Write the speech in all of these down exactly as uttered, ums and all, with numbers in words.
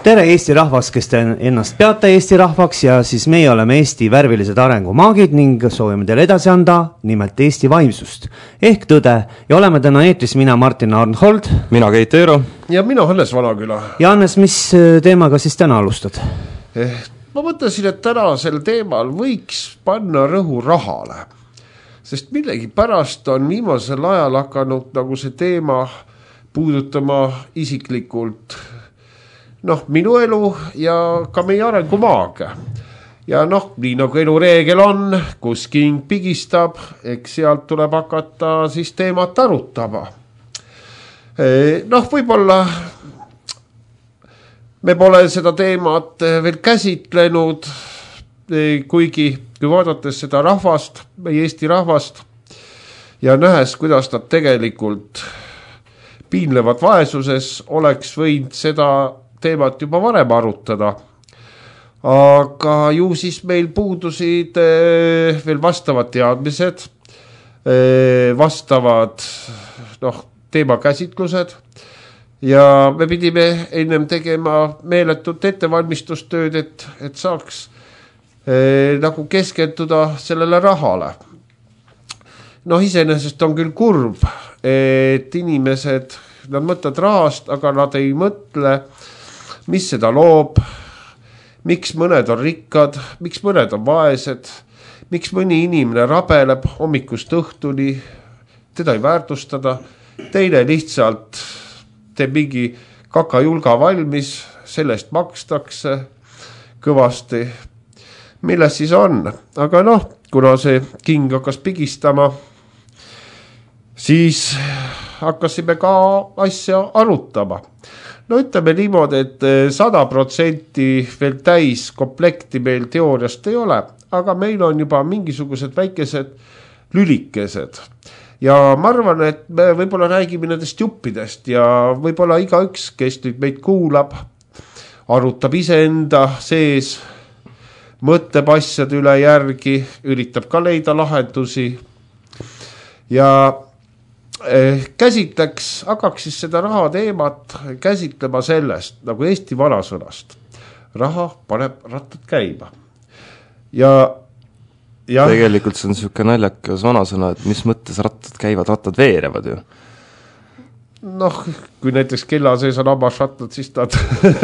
tere Eesti rahvas, kes te ennast peate Eesti rahvaks ja siis meie oleme Eesti värvilised arengumaagid ning soovime teile edasi anda nimelt Eesti vaimsust ehk tõde ja oleme täna eetris mina Martin Arnhold, mina Keit Eero ja mina Hannes Vanaküla. Ja Hannes, mis teemaga siis täna alustad? Eh, ma mõtlesin, et tänasel teemal võiks panna rõhu rahale, sest millegi pärast on viimasel ajal hakanud nagu see teema puudutama isiklikult noh, minu elu ja ka meie arengumaage. Ja noh, nii nagu elu reegel on, kus king pigistab, eks sealt tuleb hakata siis teemat arutama. Noh, võib-olla me pole seda teemat veel käsitlenud, kuigi kui vaadates seda rahvast, meie Eesti rahvast ja nähes, kuidas nad tegelikult piinlevad vaesuses, oleks võinud seda teemat juba varem arutada. Aga ju siis meil puudusid veel vastavad teadmised, vastavad noh, teemakäsitlused ja me pidime ennem tegema meeletut ettevalmistustööd, et, et saaks eh, nagu keskenduda sellele rahale. Noh, iseenesest on küll kurb, et inimesed, nad mõtlevad rahast, aga nad ei mõtle, mis seda loob, miks mõned on rikkad, miks mõned on vaesed, miks mõni inimene rabeleb hommikust õhtuni, teda ei väärtustada, teine lihtsalt teeb mingi kakajulga valmis, sellest makstakse kõvasti. Milles siis on? Aga noh, kuna see king hakkas pigistama, siis hakkasime ka asja arutama. No ütleme niimoodi, et sada protsenti veel täis komplekti meil teooriast ei ole, aga meil on juba mingisugused väikesed lülikesed. Ja ma arvan, et me võib-olla räägime nendest juppidest ja võib-olla igaüks, kes nüüd meid kuulab, arutab iseenda sees, mõtleb asjade üle järgi, üritab ka leida lahendusi ja käsitleks, hakkaks siis seda raha teemat käsitlema sellest, nagu Eesti vanasõnast. Raha paneb rattad käima. Ja, ja tegelikult see on siuke naljakas vanasõna, et mis mõttes rattad käivad, rattad veerevad ju. Noh, kui näiteks kella sees on ambas rattad, siis nad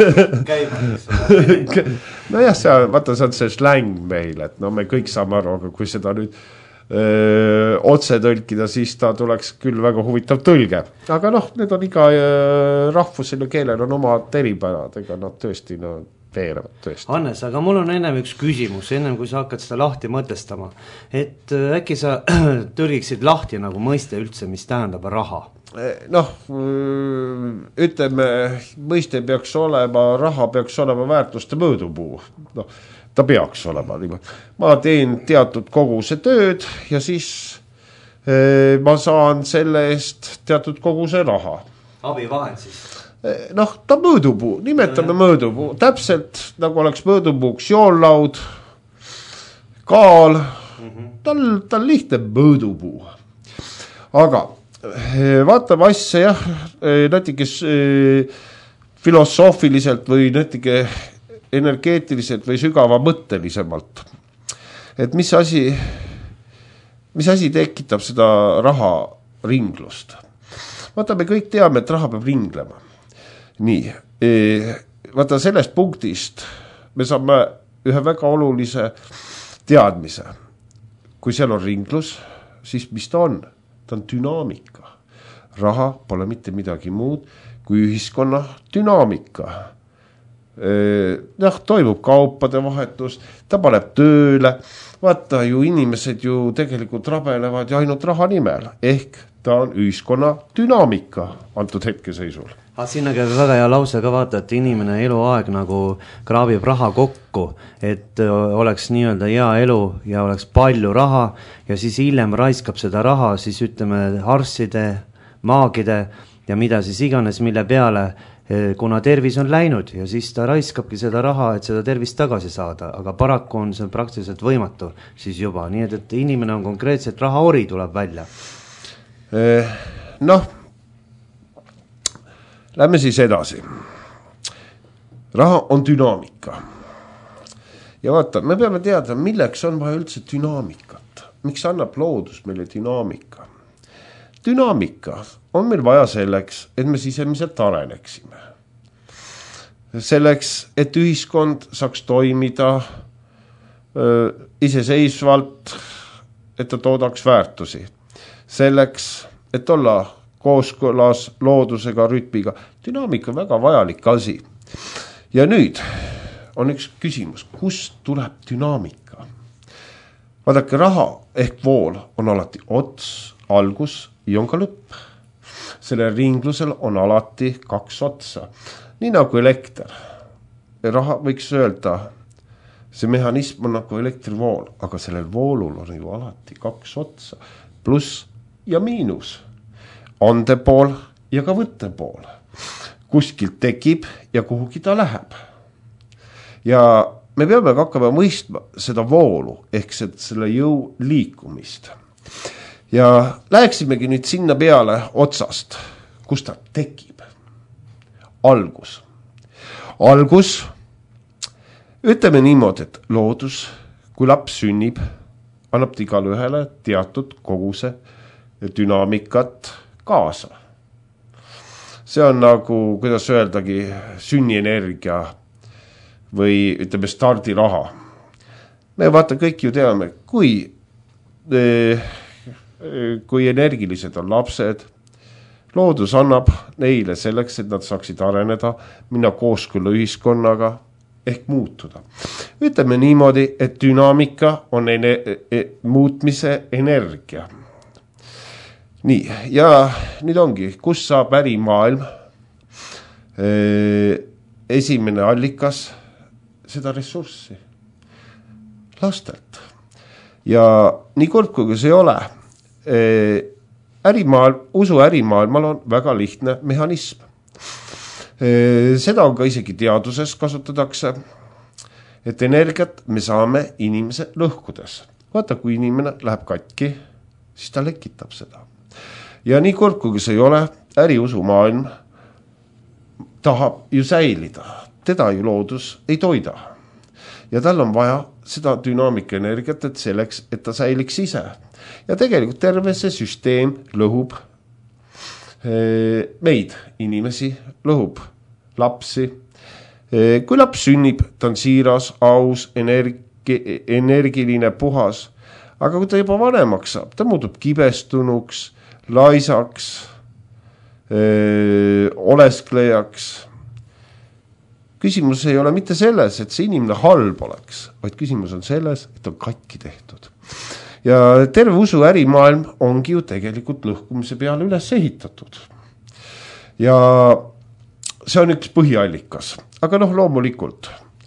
no jah, see, vaata, see on see släng meil, et no me kõik saame aru, aga kui seda nüüd Öö, otse tõlkida, siis ta tuleks küll väga huvitav tõlge. Aga noh, need on iga öö, rahvusel ja keelel on omad eripärad, ega nad tõesti no, veerevad tõesti. Hannes, aga mul on ennem üks küsimus, ennem kui sa hakkad seda lahti mõtestama. Et äkki sa tõlgiksid lahti nagu mõiste üldse, mis tähendab raha? Noh, ütleme, mõiste peaks olema, raha peaks olema väärtuste mõõdupuu. Noh, ta peaks olema. Ma teen teatud koguse tööd ja siis eh, ma saan selle eest teatud koguse raha. Abivahend siis? Eh, noh, ta mõõdupuu, nimetame mõõdupuu. Täpselt nagu oleks mõõdupuuks joonlaud, kaal, mm-hmm. tal, tal lihtne mõõdupuu. Aga eh, vaatame asja jah, eh, natuke eh, filosoofiliselt või natuke energeetiliselt või sügava mõttelisemalt. Et mis asi, mis asi tekitab seda raha ringlust? Vaata, me kõik teame, et raha peab ringlema. Nii, e, vaata sellest punktist me saame ühe väga olulise teadmise. Kui seal on ringlus, siis mis ta on? Ta on dünaamika. Raha pole mitte midagi muud kui ühiskonna dünaamika. Jah, toimub kaupade vahetus, ta paneb tööle, vaata ju inimesed ju tegelikult rabelevad ja ainult raha nimel, ehk ta on ühiskonna dünaamika antud hetkeseisul. Aga sinna käib väga hea lause ka vaata, et inimene eluaeg nagu kraabib raha kokku, et oleks nii-öelda hea elu ja oleks palju raha ja siis hiljem raiskab seda raha, siis ütleme arstide, maagide ja mida siis iganes, mille peale kuna tervis on läinud ja siis ta raiskabki seda raha, et seda tervist tagasi saada, aga paraku on see praktiliselt võimatu siis juba, nii et, et inimene on konkreetselt rahaori tuleb välja. Noh, lähme siis edasi. raha on dünaamika. Ja vaata, me peame teada, milleks on vaja üldse dünaamikat. Miks annab loodus meile dünaamika? Dünaamika on meil vaja selleks, et me sisemiselt areneksime. Selleks, et ühiskond saaks toimida öö, iseseisvalt, et ta toodaks väärtusi. Selleks, et olla kooskõlas loodusega, rütmiga. Dünaamika on väga vajalik asi. Ja nüüd on üks küsimus, kust tuleb dünaamika? Vaadake, raha ehk vool on alati ots, algus ja on ka lõpp. Sellel ringlusel on alati kaks otsa. Nii nagu elekter. Raha võiks öelda, see mehhanism on nagu elektrivool, aga sellel voolul on ju alati kaks otsa. Pluss ja miinus. Ande pool ja ka võtte pool. Kuskilt tekib ja kuhugi ta läheb. Ja me peame hakkama mõistma seda voolu ehk selle jõu liikumist. Ja läheksimegi nüüd sinna peale otsast, kus ta tekib. Algus. Algus, ütleme niimoodi, et loodus, kui laps sünnib, annab ta igale ühele teatud koguse dünaamikat kaasa. See on nagu, kuidas öeldagi, sünnienergia või ütleme stardiraha. Me vaata kõik ju teame, kui, kui energilised on lapsed, loodus annab neile selleks, et nad saaksid areneda, minna kooskõlla ühiskonnaga ehk muutuda. Ütleme niimoodi, et dünaamika on ene- e- muutmise energia. Nii, ja nüüd ongi, kus saab ärimaailm esimene allikas seda ressurssi? Lastelt. Ja nii kord, kui see ei ole, ärimaailm, usu ärimaailmal on väga lihtne mehhanism. Seda on ka isegi teaduses kasutatakse, et energiat me saame inimese lõhkudes. Vaata, kui inimene läheb katki, siis ta lekitab seda. Ja nii kord, kui see ei ole, äriusu maailm tahab ju säilida. Teda ju loodus ei toida. Ja tal on vaja seda dünaamika energiat, et selleks, et ta säiliks ise. Ja tegelikult terve see süsteem lõhub meid, inimesi, lõhub lapsi. Kui laps sünnib, ta on siiras, aus, energi, energiline, puhas. Aga kui ta juba vanemaks saab, ta muutub kibestunuks, laisaks, öö, olesklejaks. Küsimus ei ole mitte selles, et see inimene halb oleks, vaid küsimus on selles, et on katki tehtud. Ja terve usu ärimaailm ongi ju tegelikult lõhkumise peale üles ehitatud. Ja see on üks põhiallikas. Aga noh, loomulikult.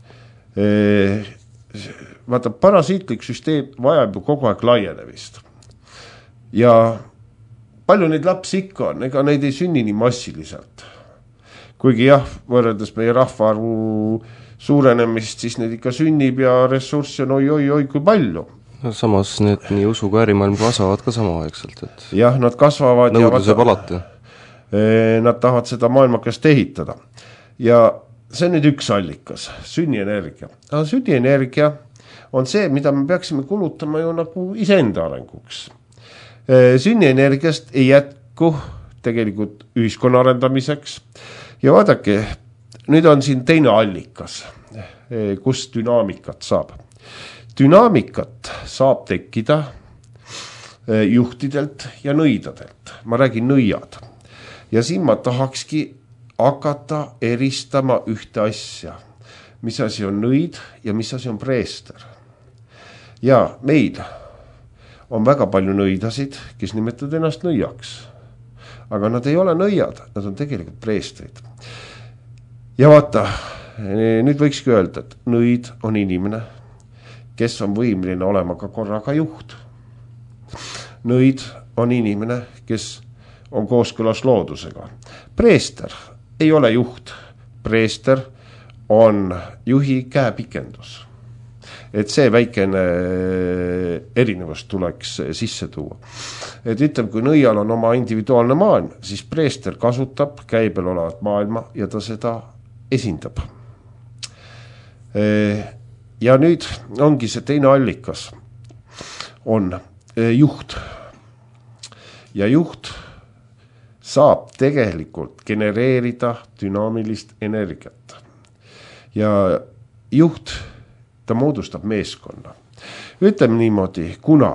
Vaata, parasiitlik süsteem vajab ju kogu aeg laienemist. Ja palju neid lapsi ikka on, ega neid ei sünni nii massiliselt. Kuigi jah, võrreldes meie rahvaarvu suurenemist, siis neid ikka sünnib ja ressurssi on oi-oi-oi kui palju. No, samas need nii usu kui ärimaailm kasvavad ka samaaegselt. Et jah, nad kasvavad. Nõudluse palati. Nad tahavad seda maailmakest ehitada. Ja see on nüüd üks allikas, sünnienergia. Aga sünnienergia on see, mida me peaksime kulutama ju nagu iseenda arenguks. Sünnienergiast ei jätku tegelikult ühiskonna arendamiseks. Ja vaadake, nüüd on siin teine allikas, kus dünaamikat saab. Dünaamikat saab tekkida juhtidelt ja nõidadelt. Ma räägin nõiad. Ja siin ma tahakski hakata eristama ühte asja. Mis asi on nõid ja mis asi on preester. Ja meil on väga palju nõidasid, kes nimetavad ennast nõiaks. Aga nad ei ole nõiad, nad on tegelikult preestrid. Ja vaata, nüüd võikski öelda, et nõid on inimene, kes on võimeline olema ka korraga juht. Nõid on inimene, kes on kooskõlas loodusega. Preester ei ole juht. Preester on juhi käepikendus. Et see väikene erinevus tuleks sisse tuua. Et ütleme, kui nõial on oma individuaalne maailm, siis preester kasutab käibel olevat maailma ja ta seda esindab. Ja nüüd ongi see teine allikas, on juht. Ja juht saab tegelikult genereerida dünaamilist energiat. Ja juht, ta moodustab meeskonna. Ütleme niimoodi, kuna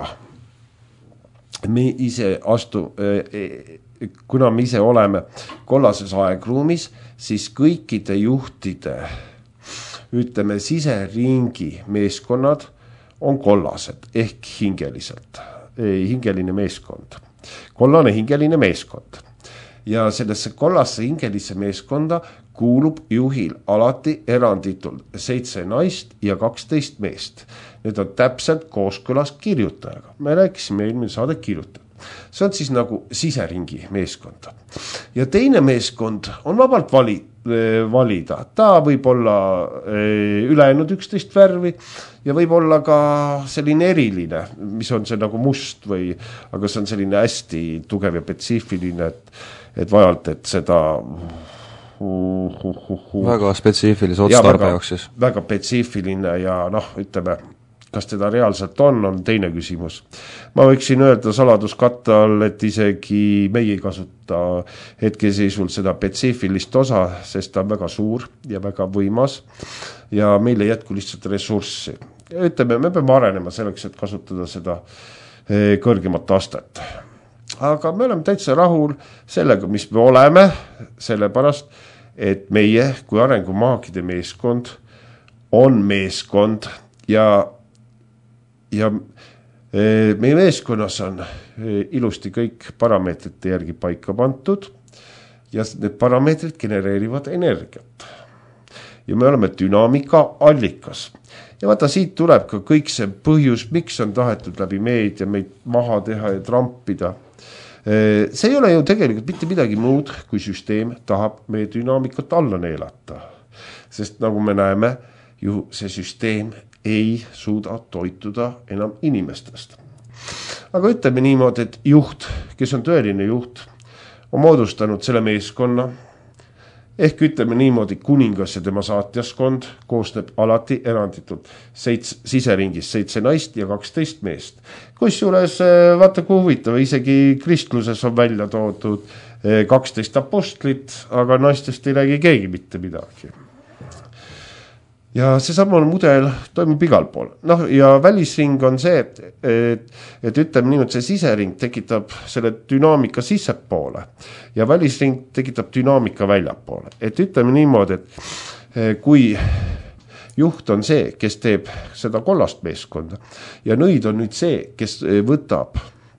me ise astu, kuna me ise oleme kollases aegruumis, siis kõikide juhtide, ütleme, siseringi meeskonnad on kollased ehk hingeliselt, hingeline meeskond. Kollane hingeline meeskond. Ja sellesse kollasse hingelisse meeskonda kuulub juhil alati eranditult seitse naist ja kaksteist meest. Need on täpselt kooskõlas kirjutajaga. Me rääkisime eelmine saade kirjutajad. See on siis nagu siseringi meeskond. Ja teine meeskond on vabalt vali, valida. Ta võib olla ülejäänud üksteist värvi ja võib olla ka selline eriline, mis on see nagu must või, aga see on selline hästi tugev ja spetsiifiline, et, et vajalt, et seda uh, uh, uh, uh. väga spetsiifilise otstarbe jaoks siis. Väga spetsiifiline ja noh, ütleme, kas teda reaalselt on, on teine küsimus. Ma võiksin öelda saladuskatta all, et isegi meie ei kasuta hetkeseisul seda spetsiifilist osa, sest ta on väga suur ja väga võimas ja meil ei jätku lihtsalt ressurssi. Ütleme, me peame arenema selleks, et kasutada seda kõrgemat astet. Aga me oleme täitsa rahul sellega, mis me oleme, sellepärast, et meie kui arengumaagide meeskond on meeskond ja ja meie meeskonnas on ilusti kõik parameetrite järgi paika pantud ja need parameetrid genereerivad energiat. Ja me oleme dünaamika allikas. Ja vaata, siit tuleb ka kõik see põhjus, miks on tahetud läbi meedia meid maha teha ja trampida. See ei ole ju tegelikult mitte midagi muud, kui süsteem tahab meie dünaamikat alla neelata. Sest nagu me näeme, ju see süsteem ei suuda toituda enam inimestest. Aga ütleme niimoodi, et juht, kes on tõeline juht, on moodustanud selle meeskonna, ehk ütleme niimoodi, kuningas ja tema saatjaskond koosneb alati eranditult seits, siseringis seitse naist ja kaksteist meest. Kusjuures, vaata kui huvitav, isegi kristluses on välja toodud kaksteist apostlit, aga naistest ei räägi keegi mitte midagi. Ja see samane mudel toimub igal pool. Noh, ja välisring on see, et, et, et ütleme niimoodi, see sisering tekitab selle dünaamika sissepoole ja välisring tekitab dünaamika väljapoole. Et ütleme niimoodi, et kui juht on see, kes teeb seda kollast meeskonda ja nõid on nüüd see, kes võtab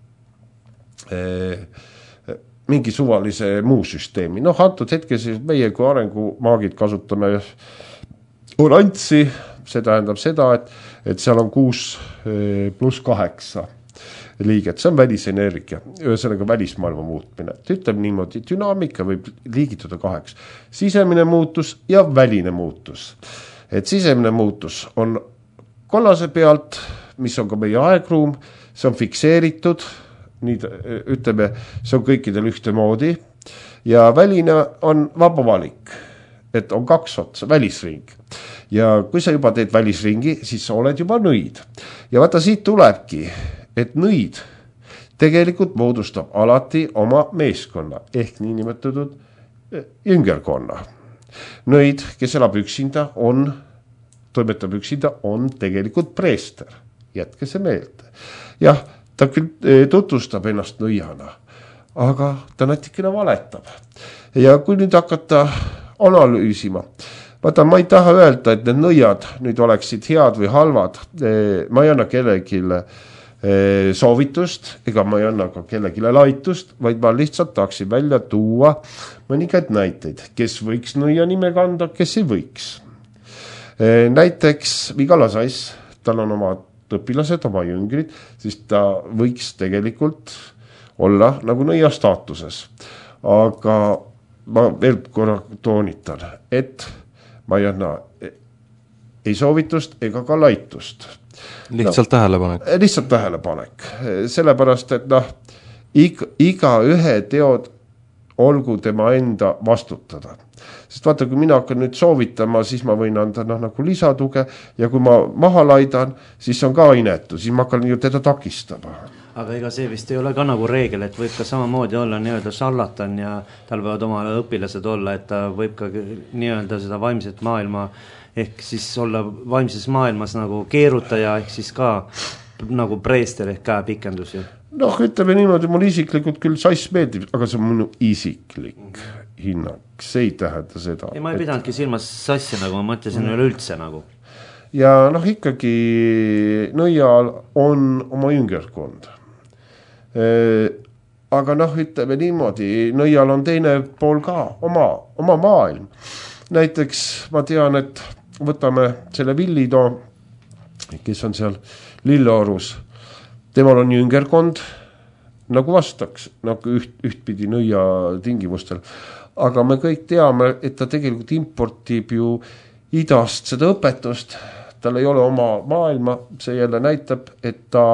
eh, mingi suvalise muu süsteemi. Noh, antud hetkes meie kui arengumaagid kasutame orantsi, see tähendab seda, et, et seal on kuus pluss kaheksa liiget, see on välisenergia, ühesõnaga välismaailma muutmine. Ütleme niimoodi, dünaamika võib liigituda kaheks. Sisemine muutus ja väline muutus. Et sisemine muutus on kollase pealt, mis on ka meie aegruum, see on fikseeritud, nii ütleme, see on kõikidel ühte moodi ja väline on vaba valik, et on kaks otsa, välisring. Ja kui sa juba teed välisringi, siis sa oled juba nõid. Ja vaata, siit tulebki, et nõid tegelikult moodustab alati oma meeskonna, ehk niinimetatud jüngerkonna. Nõid, kes elab üksinda, on, toimetab üksinda, on tegelikult preester. Jätke see meelde. Jah, ta küll tutvustab ennast nõiana, aga ta natikene valetab. Ja kui nüüd hakata analüüsima. Vaata, ma ei taha öelda, et need nõiad nüüd oleksid head või halvad. Ma ei anna kellegile soovitust, ega ma ei anna ka kellegile laitust, vaid ma lihtsalt tahaksin välja tuua mõningaid näiteid, kes võiks nõia nime kanda, kes ei võiks. Näiteks Vigala Sass, tal on oma õpilased, oma jüngrid, siis ta võiks tegelikult olla nagu nõia staatuses. Aga ma veel korra toonitan, et ma ei anna ei soovitust ega ka laitust. Lihtsalt no, tähelepanek. Lihtsalt tähelepanek. Sellepärast, et noh, iga, iga ühe teod olgu tema enda vastutada. sest vaata, kui mina hakkan nüüd soovitama, siis ma võin anda noh, nagu lisatuge ja kui ma maha laidan, siis on ka inetu, siis ma hakkan ju teda takistama. Aga ega see vist ei ole ka nagu reegel, et võib ka samamoodi olla nii-öelda šarlatan ja tal võivad oma õpilased olla, et ta võib ka nii-öelda seda vaimset maailma ehk siis olla vaimses maailmas nagu keerutaja ehk siis ka nagu preester ehk käepikendus ju. Noh, ütleme niimoodi, mul isiklikult küll sass meeldib, aga see on minu isiklik hinnang, see ei tähenda seda. Ei, ma ei pidanudki silmas sassi, nagu ma mõtlesin mm. üleüldse nagu. Ja noh, ikkagi nõial on oma jüngerkond. Aga noh, ütleme niimoodi, nõial on teine pool ka, oma, oma maailm. Näiteks ma tean, et võtame selle Villitoo, kes on seal Lilleorus, temal on jüngerkond, nagu vastaks, nagu üht, ühtpidi nõia tingimustel. Aga me kõik teame, et ta tegelikult importib ju idast seda õpetust, tal ei ole oma maailma, see jälle näitab, et ta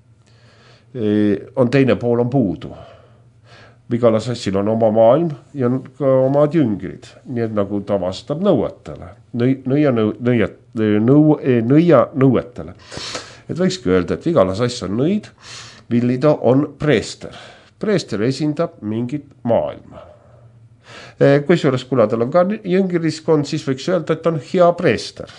on teine pool on puudu. Vigala sassil on oma maailm ja on ka omad jüngrid, nii et nagu ta vastab nõuetele, nõia, nõia, nõu, nõia nõuetele. Et võikski öelda, et Vigala sass on nõid, Villitoo on preester. Preester esindab mingit maailma. Kui suures, kuna tal on ka jüngiriskond, siis võiks öelda, et on hea preester.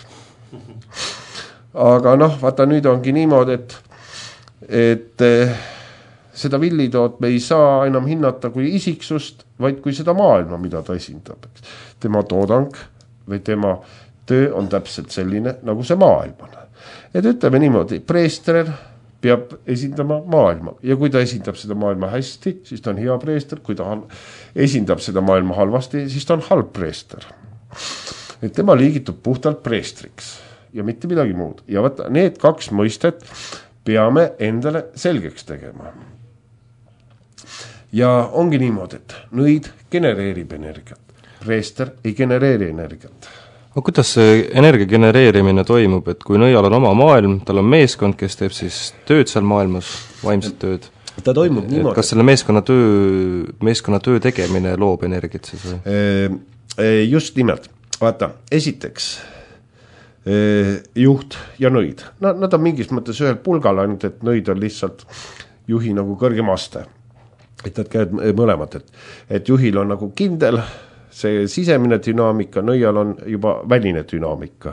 Aga noh, vaata nüüd ongi niimoodi, et, et seda Villitood me ei saa enam hinnata kui isiksust, vaid kui seda maailma, mida ta esindab. Tema toodang või tema töö on täpselt selline, nagu see maailm on. Et ütleme niimoodi, preester peab esindama maailma ja kui ta esindab seda maailma hästi, siis ta on hea preester, kui ta esindab seda maailma halvasti, siis ta on halb preester. Et tema liigitub puhtalt preestriks ja mitte midagi muud. Ja vaata, need kaks mõistet peame endale selgeks tegema. Ja ongi niimoodi, et nõid genereerib energiat, preester ei genereeri energiat. No kuidas see energia genereerimine toimub, et kui nõial on oma maailm, tal on meeskond, kes teeb siis tööd seal maailmas, vaimset tööd? Ta toimub niimoodi. Kas selle meeskonna töö, meeskonna töö tegemine loob energiat siis või? Just nimelt. Vaata, esiteks juht ja nõid. Nad on mingis mõttes ühel pulgal ainult, et nõid on lihtsalt juhi nagu kõrgem aste. Et nad käivad mõlemad, et, et juhil on nagu kindel see sisemine dünaamika, nõial on juba väline dünaamika.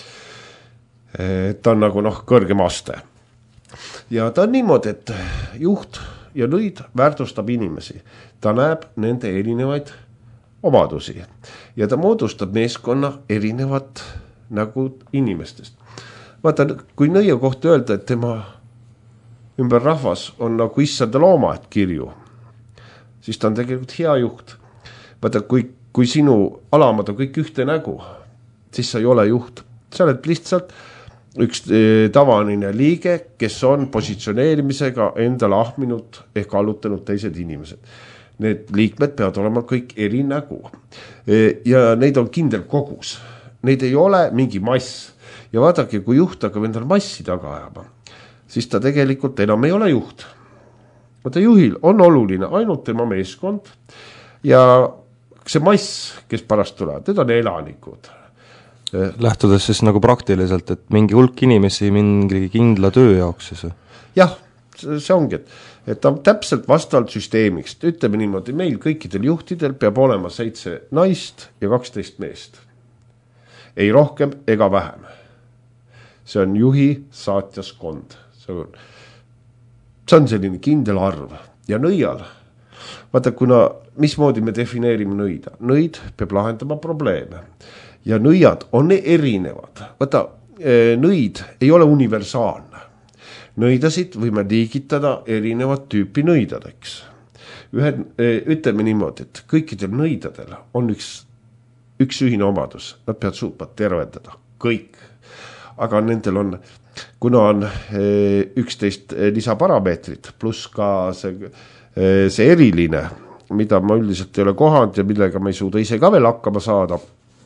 Ta on nagu noh, kõrgem aste. Ja ta on niimoodi, et juht ja nõid väärtustab inimesi. Ta näeb nende erinevaid omadusi. Ja ta moodustab meeskonna erinevat nagu inimestest. Vaata, kui nõia kohta öelda, et tema ümber rahvas on nagu issanda looma, et kirju, siis ta on tegelikult hea juht. Vaata, kui kui sinu alamad on kõik ühte nägu, siis sa ei ole juht. Sa oled lihtsalt üks tavaline liige, kes on positsioneerimisega endale ahminud ehk allutanud teised inimesed. Need liikmed peavad olema kõik eri nägu. Ja neid on kindel kogus. Neid ei ole mingi mass. Ja vaadake, kui juht hakkab endal massi taga ajama, siis ta tegelikult enam ei ole juht. Vaata, juhil on oluline ainult tema meeskond ja see mass, kes pärast tuleb, need on elanikud. Lähtudes siis nagu praktiliselt, et mingi hulk inimesi mingi kindla töö jaoks siis? Jah, see ongi, et, et ta täpselt vastavalt süsteemiks. Ütleme niimoodi, meil kõikidel juhtidel peab olema seitse naist ja kaksteist meest. Ei rohkem ega vähem. See on juhi saatjaskond. See on, see on selline kindel arv. Ja nõial, vaata, kuna mismoodi me defineerime nõida? Nõid peab lahendama probleeme. Ja nõiad on erinevad. Vaata, nõid ei ole universaalne. Nõidasid võime liigitada erinevat tüüpi nõidadeks. Ühed, ütleme niimoodi, et kõikidel nõidadel on üks, üks ühine omadus. Nad peavad suutma tervendada. Kõik. Aga nendel on, kuna on üksteist lisaparameetrit, pluss ka see, see eriline, mida ma üldiselt ei ole kohanud ja millega ma ei suuda ise ka veel hakkama saada,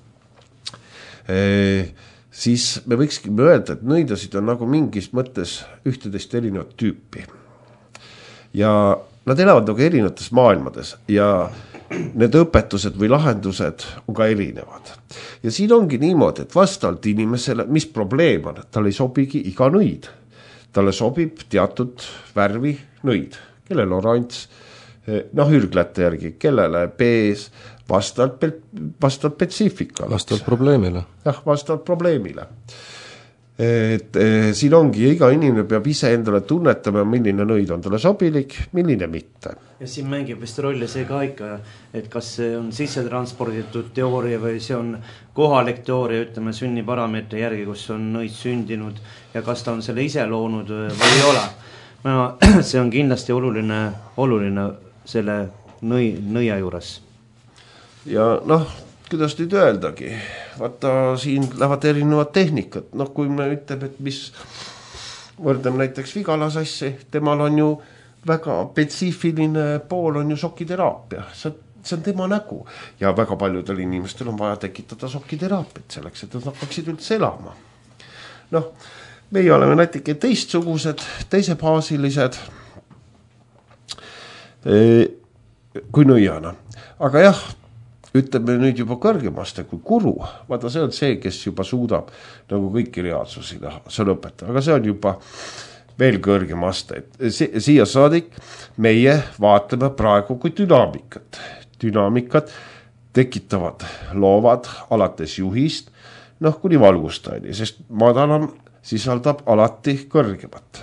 e, siis me võikski öelda, et nõidasid on nagu mingis mõttes ühteteist erinevat tüüpi. Ja nad elavad nagu erinevates maailmades ja need õpetused või lahendused on ka erinevad. Ja siin ongi niimoodi, et vastavalt inimesele, mis probleem on, et tal ei sobigi iga nõid. Talle sobib teatud värvi nõid, kellel oranž, noh ürglate järgi, kellele bees, vastavalt, vastavalt spetsiifikale. Vastavalt probleemile. Jah, vastavalt probleemile. Et eh, siin ongi, iga inimene peab ise endale tunnetama, milline nõid on talle sobilik, milline mitte. Ja siin mängib vist rolli see ka ikka, et kas see on sissetransporditud teooria või see on kohalik teooria, ütleme sünniparameetri järgi, kus on nõid sündinud ja kas ta on selle ise loonud või ei ole. No, see on kindlasti oluline, oluline selle nõi, nõia juures. Ja noh, kuidas nüüd öeldagi, vaata siin lähevad erinevad tehnikat, noh kui me ütleb, et mis võrdleme näiteks Vigala sassi, temal on ju väga spetsiifiline pool on ju sokiteraapia, see, see on tema nägu ja väga paljudel inimestel on vaja tekitada sokiteraapiat selleks, et nad hakkaksid üldse elama. Noh, meie oleme natuke teistsugused, teisepaasilised kui nõiana, aga jah, ütleme nüüd juba kõrgemaste kui kuru, vaata see on see, kes juba suudab nagu kõiki reaalsusi näha, see on õpetaja, aga see on juba veel kõrgem aste, et si siia saadik meie vaatleme praegu kui dünaamikat. Dünaamikat tekitavad loovad alates juhist, noh kuni valgustajani, sest madalam sisaldab alati kõrgemat.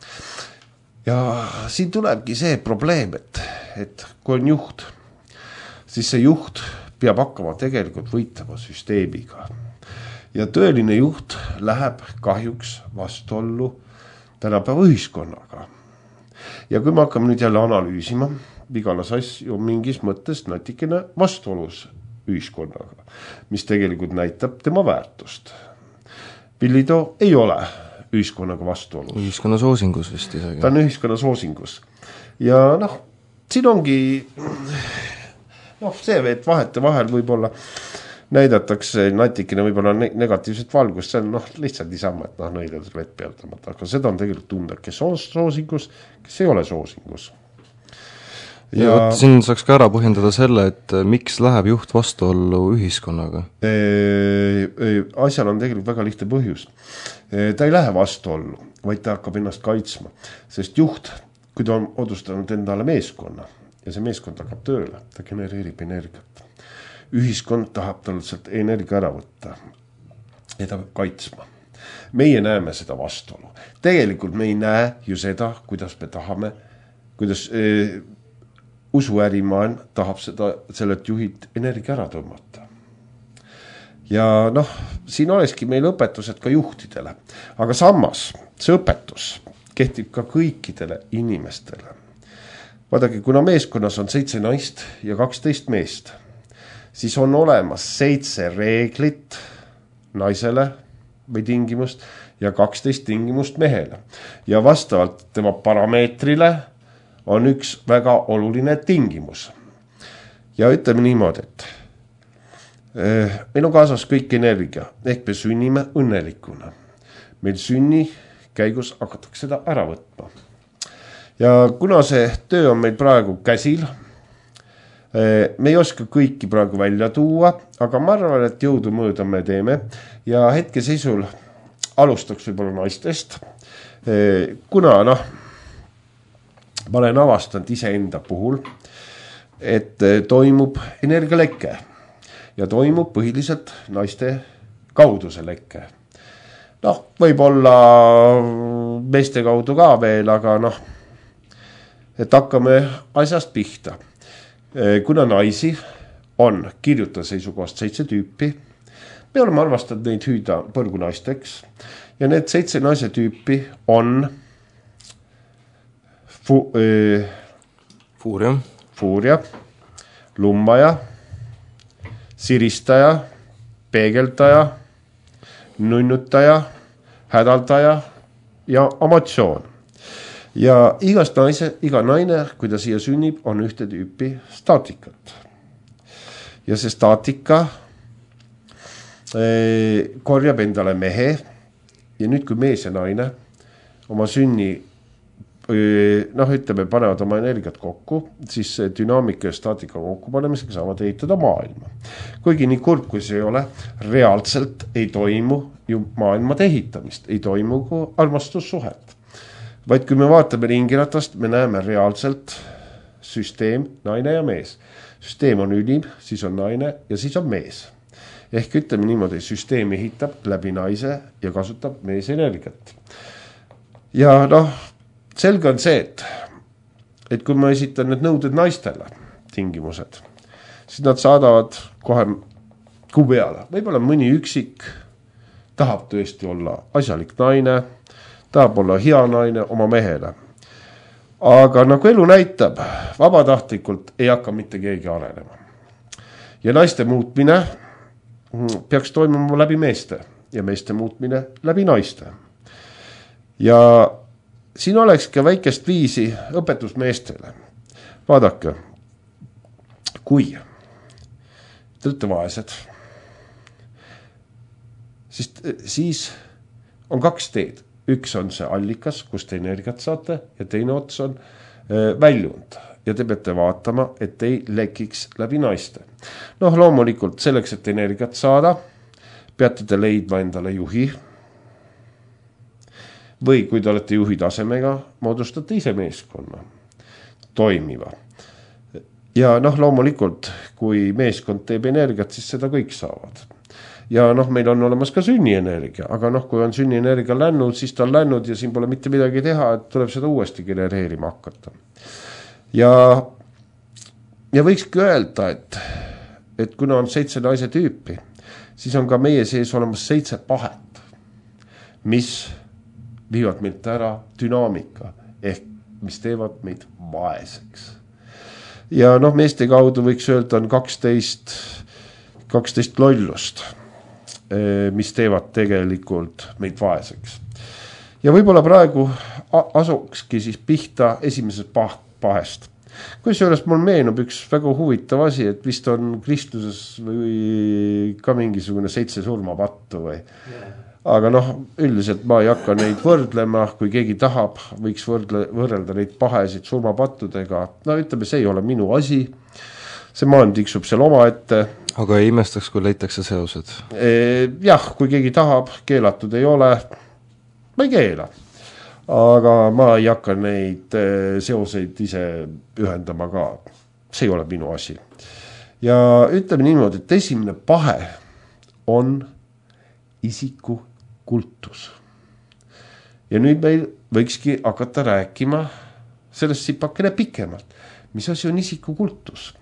Ja siin tulebki see probleem, et, et kui on juht, siis see juht peab hakkama tegelikult võitlema süsteemiga. Ja tõeline juht läheb kahjuks vastuollu tänapäeva ühiskonnaga. Ja kui me hakkame nüüd jälle analüüsima, Vigala sass ju mingis mõttes natikene vastuolus ühiskonnaga, mis tegelikult näitab tema väärtust. Pillido ei ole ühiskonnaga vastuolus. Ühiskonna soosingus vist isegi. Ta on ühiskonna soosingus. Ja noh, siin ongi noh, see, et vahete vahel võib-olla näidatakse natikene võib-olla negatiivset valgust, see on noh, lihtsalt niisama, et noh, nõidad vett pealtamata, aga seda on tegelikult tunda, kes on soosingus, kes ei ole soosingus. Ja, ja võt, siin saaks ka ära põhjendada selle, et miks läheb juht vastuollu ühiskonnaga? E, e, asjal on tegelikult väga lihtne põhjus. E, ta ei lähe vastuollu, vaid ta hakkab ennast kaitsma, sest juht, kui ta on odustanud endale meeskonna, ja see meeskond hakkab tööle, ta genereerib energiat. Ühiskond tahab tal sealt energia ära võtta ja ta peab kaitsma. Meie näeme seda vastuolu. Tegelikult me ei näe ju seda, kuidas me tahame, kuidas eh, usuärimaan tahab seda, sellelt juhid energia ära tõmmata. Ja noh, siin olekski meil õpetused ka juhtidele. Aga samas, see õpetus kehtib ka kõikidele inimestele. Vaadagi, kuna meeskonnas on seitse naist ja kaksteist meest, siis on olemas seitse reeglit naisele või tingimust ja kaksteist tingimust mehele. Ja vastavalt tema parameetrile on üks väga oluline tingimus. Ja ütleme niimoodi, et eh, meil on kaasas kõik energia, ehk me sünnime õnnelikuna. Meil sünni käigus hakatakse seda ära võtma. Ja kuna see töö on meil praegu käsil, me ei oska kõiki praegu välja tuua, aga ma arvan, et jõudu mööda me teeme ja hetke seisul alustaks võib-olla naistest, kuna noh, ma olen avastanud ise enda puhul, et toimub energialeke ja toimub põhiliselt naiste kaudu see leke. Noh, võib-olla meeste kaudu ka veel, aga noh, et hakkame asjast pihta. Kuna naisi on kirjutada seisukohast seitse tüüpi, me oleme arvastanud neid hüüda põrgunaisteks ja need seitse naise tüüpi on fu, äh, Fuuria. Fuuria, lummaja, siristaja, peegeldaja, nunnutaja, hädaldaja ja emotsioon. Ja igast naise, iga naine, kui ta siia sünnib, on ühte tüüpi staatikat. Ja see staatika eh, korjab endale mehe ja nüüd, kui mees ja naine oma sünni noh, ütleme, panevad oma energiat kokku, siis dünaamika ja staatika kokkupanemisega saavad ehitada maailma. Kuigi nii kurb, kui see ei ole, reaalselt ei toimu ju maailmade ehitamist, ei toimu kui armastussuhet. Vaid kui me vaatame ringiratast, me näeme reaalselt süsteem, naine ja mees. Süsteem on ülim, siis on naine ja siis on mees. Ehk ütleme niimoodi, süsteem ehitab läbi naise ja kasutab mees energiat. Ja noh, selge on see, et, et kui ma esitan need nõuded naistele, tingimused, siis nad saadavad kohe kuu peale. Võib-olla mõni üksik tahab tõesti olla asjalik naine, tahab olla hea naine oma mehele. Aga nagu elu näitab, vabatahtlikult ei hakka mitte keegi arenema. Ja naiste muutmine peaks toimuma läbi meeste ja meeste muutmine läbi naiste. Ja siin oleks ka väikest viisi õpetus meestele. Vaadake, kui te olete vaesed, siis, siis on kaks teed. Üks on see allikas, kus te energiat saate ja teine ots on väljund. Ja te peate vaatama, et ei lekiks läbi naiste. Noh, loomulikult selleks, et energiat saada, peate te leidma endale juhi. Või kui te olete juhi tasemega, moodustate ise meeskonna toimiva. Ja noh, loomulikult, kui meeskond teeb energiat, siis seda kõik saavad. Ja noh, meil on olemas ka sünnienergia, aga noh, kui on sünnienergia lännud, siis ta on lännud ja siin pole mitte midagi teha, et tuleb seda uuesti genereerima hakata. Ja, ja võikski öelda, et, et kuna on seitse naise tüüpi, siis on ka meie sees olemas seitse pahet, mis viivad meilt ära dünaamika, ehk mis teevad meid vaeseks. Ja noh, meeste kaudu võiks öelda on kaksteist, kaksteist lollust, mis teevad tegelikult meid vaeseks. Ja võib-olla praegu asukski siis pihta esimesest pahest. Kui seejuures mul meenub üks väga huvitav asi, et vist on kristluses või ka mingisugune seitse surmapattu või... Aga noh, üldiselt ma ei hakka neid võrdlema, kui keegi tahab, võiks võrdle, võrrelda neid pahesid surmapattudega. No ütleme, see ei ole minu asi, see maan tiksub seal oma ette. Aga ei imestaks, kui leitakse seosed? E, jah, kui keegi tahab, keelatud ei ole, ma ei keela. Aga ma ei hakka neid seoseid ise ühendama ka, see ei ole minu asi. Ja ütleme niimoodi, et esimene pahe on isiku kultus. Ja nüüd meil võikski hakata rääkima sellest sipakene pikemalt. Mis asi on isiku kultus?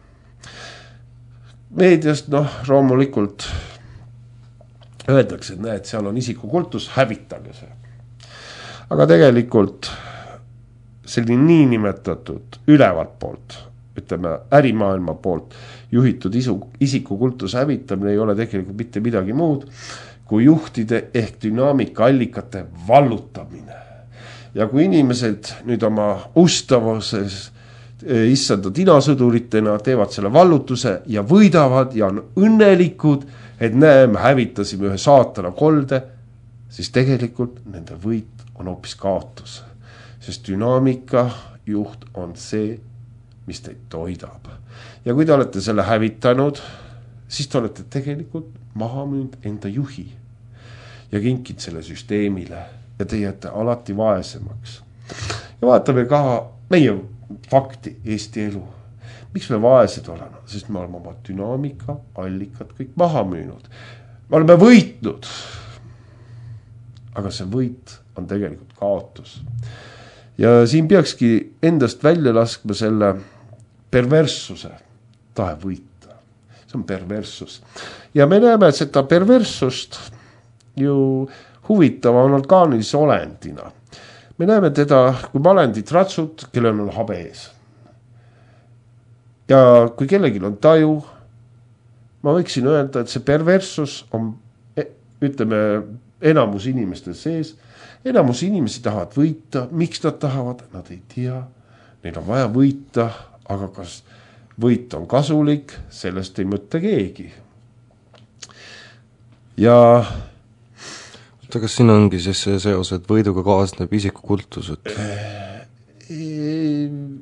Meediast, noh, loomulikult öeldakse, et näed, seal on isiku kultus, hävitage see. Aga tegelikult selline niinimetatud ülevalt poolt, ütleme ärimaailma poolt juhitud isu, isiku kultuse hävitamine ei ole tegelikult mitte midagi muud kui juhtide ehk dünaamika allikate vallutamine. Ja kui inimesed nüüd oma ustavuses issanda tinasõduritena teevad selle vallutuse ja võidavad ja on õnnelikud, et näeme, hävitasime ühe saatana kolde, siis tegelikult nende võit on hoopis kaotus. Sest dünaamika juht on see, mis teid toidab. Ja kui te olete selle hävitanud, siis te olete tegelikult maha müünud enda juhi ja kinkid selle süsteemile ja te jääte alati vaesemaks. Ja vaatame ka meie fakti, Eesti elu. Miks me vaesed oleme? Sest me oleme oma dünaamika, allikad kõik maha müünud. Me oleme võitnud. Aga see võit on tegelikult kaotus. Ja siin peakski endast välja laskma selle perverssuse, tahe võita. See on perverssus. Ja me näeme seda perverssust ju huvitava on orgaanilise olendina. Me näeme teda kui malendit ratsut, kellel on habe ees. Ja kui kellelgi on taju, ma võiksin öelda, et see perverssus on, ütleme, enamus inimeste sees. Enamus inimesi tahavad võita. Miks nad tahavad? Nad ei tea. Neil on vaja võita, aga kas võit on kasulik, sellest ei mõtle keegi. Ja kas siin ongi siis see seos, et võiduga kaasneb isiku kultus? Et...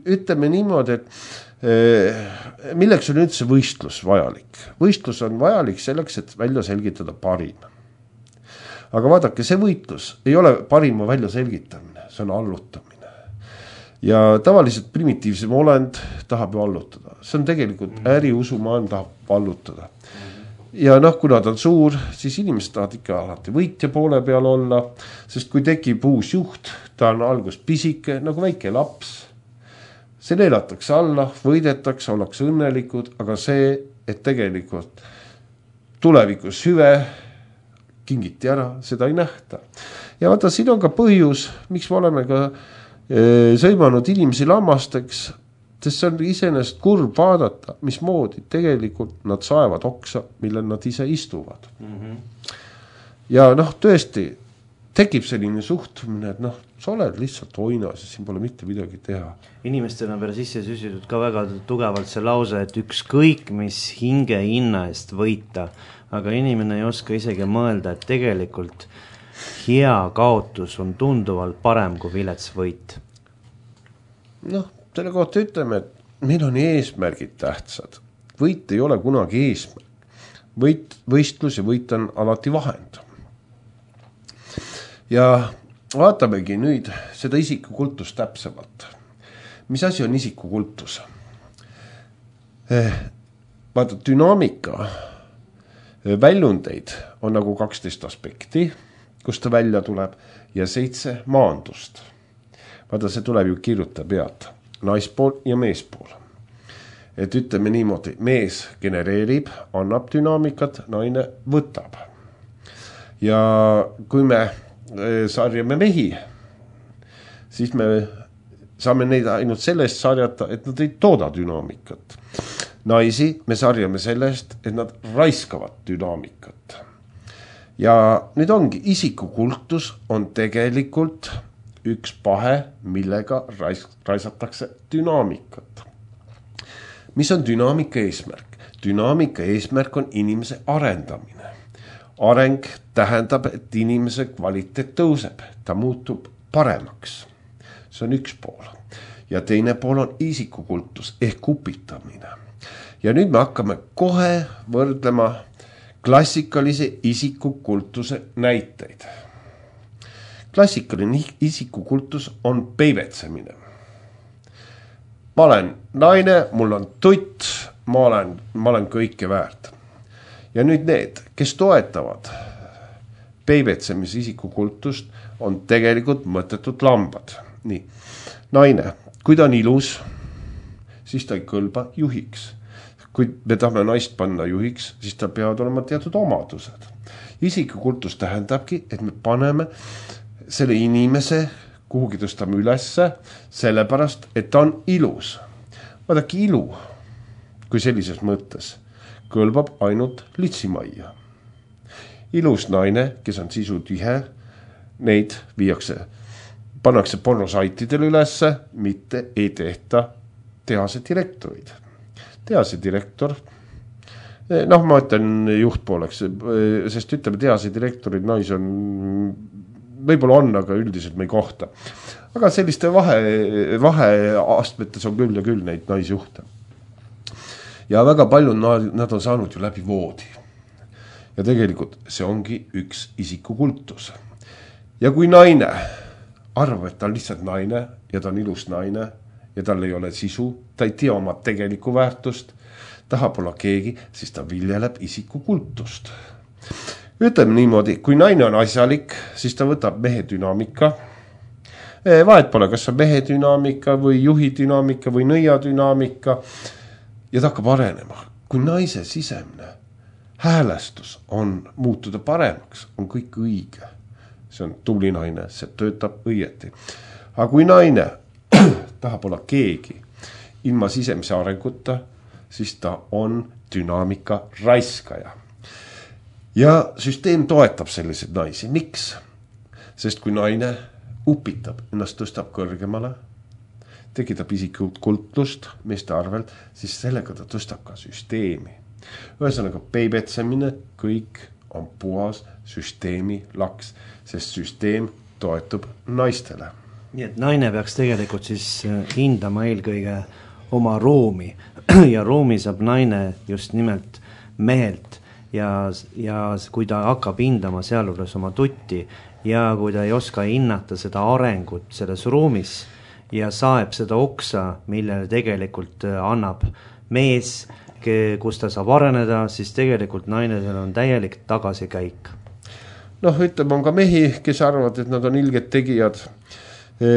ütleme niimoodi, et milleks on üldse võistlus vajalik? Võistlus on vajalik selleks, et välja selgitada parim. Aga vaadake, see võitlus ei ole parima välja selgitamine, see on allutamine. Ja tavaliselt primitiivsem olend tahab ju allutada. See on tegelikult äri usumaailm tahab allutada. Ja noh, kuna ta on suur, siis inimesed tahavad ikka alati võitja poole peal olla, sest kui tekib uus juht, ta on algust pisike, nagu väike laps. See neelatakse alla, võidetakse, ollakse õnnelikud, aga see, et tegelikult tulevikus hüve kingiti ära, seda ei nähta. Ja vaata, siin on ka põhjus, miks me oleme ka e, sõimanud inimesi lammasteks, sest see on iseenesest kurb vaadata, mismoodi tegelikult nad saevad oksa, millel nad ise istuvad. Mm-hmm. Ja noh, tõesti, tekib selline suhtumine, et noh, sa oled lihtsalt oinas ja siin pole mitte midagi teha. Inimestel on peale sisse süsitud ka väga tugevalt see lause, et ükskõik mis hinge hinna eest võita, aga inimene ei oska isegi mõelda, et tegelikult hea kaotus on tunduvalt parem kui vilets võit. Noh, selle kohta ütleme, et meil on eesmärgid tähtsad. Võit ei ole kunagi eesmärk. Võit, võistlus ja võit on alati vahend. Ja vaatamegi nüüd seda isikukultust täpsemalt. Mis asi on isikukultus? Eh, vaata, dünaamika väljundeid on nagu kaksteist aspekti, kus ta välja tuleb, ja seitse maandust. Vaata, see tuleb ju kirjuta pealt. Naispool ja meespool. Et ütleme niimoodi, mees genereerib, annab dünaamikat, naine võtab. Ja kui me sarjame mehi, siis me saame neid ainult sellest sarjata, et nad ei tooda dünaamikat. Naisi me sarjame sellest, et nad raiskavad dünaamikat. Ja nüüd ongi, isikukultus on tegelikult üks pahe, millega rais, raisatakse dünaamikat. Mis on dünaamika eesmärk? Dünaamika eesmärk on inimese arendamine. Areng tähendab, et inimese kvaliteet tõuseb, ta muutub paremaks. See on üks pool. Ja teine pool on isikukultus ehk upitamine. Ja nüüd me hakkame kohe võrdlema klassikalise isikukultuse näiteid. Klassikaline isikukultus on peibetsemine. Ma olen naine, mul on tutt, ma olen, ma olen kõike väärt. Ja nüüd need, kes toetavad peibetsemise isikukultust, on tegelikult mõttetud lambad. Nii, naine, kui ta on ilus, siis ta ei kõlba juhiks. Kui me tahame naist panna juhiks, siis ta peavad olema teatud omadused. Isikukultus tähendabki, et me paneme selle inimese kuhugi tõstame ülesse, sellepärast, et ta on ilus. Vaadake, ilu, kui sellises mõttes, kõlbab ainult litsimajja. Ilus naine, kes on sisutihe, neid viiakse, pannakse pornosaitidel ülesse, mitte ei tehta tehase direktorid. Tehase direktor, noh, ma ütlen juhtpooleks, sest ütleme, tehase direktorid nais on võib-olla on, aga üldiselt me ei kohta. Aga selliste vahe, vaheastmetes on küll ja küll neid naisjuhte. Ja väga palju nad on saanud ju läbi voodi. Ja tegelikult see ongi üks isikukultus. Ja kui naine arvab, et ta on lihtsalt naine ja ta on ilus naine ja tal ei ole sisu, ta ei tea oma tegelikku väärtust, tahab olla keegi, siis ta viljeleb isikukultust. Ütleme niimoodi, kui naine on asjalik, siis ta võtab mehe dünaamika. Vahet pole, kas on mehe dünaamika või juhi dünaamika või nõia dünaamika ja ta hakkab arenema. Kui naise sisemne häälestus on muutuda paremaks, on kõik õige. See on tubli naine, see töötab õieti. Aga kui naine tahab olla keegi ilma sisemise arenguta, siis ta on dünaamika raiskaja. Ja süsteem toetab selliseid naisi. Miks? Sest kui naine upitab, ennast tõstab kõrgemale, tekitab isikkultust meeste arvelt, siis sellega ta tõstab ka süsteemi. Ühesõnaga peibetsemine, kõik on puhas süsteemi laks, sest süsteem toetub naistele. nii et naine peaks tegelikult siis hindama eelkõige oma ruumi ja ruumi saab naine just nimelt mehelt ja, ja kui ta hakkab hindama sealjuures oma tutti ja kui ta ei oska hinnata seda arengut selles ruumis ja saeb seda oksa, millele tegelikult annab mees, kus ta saab areneda, siis tegelikult nainedel on täielik tagasikäik. Noh, ütleme, on ka mehi, kes arvavad, et nad on ilged tegijad, e,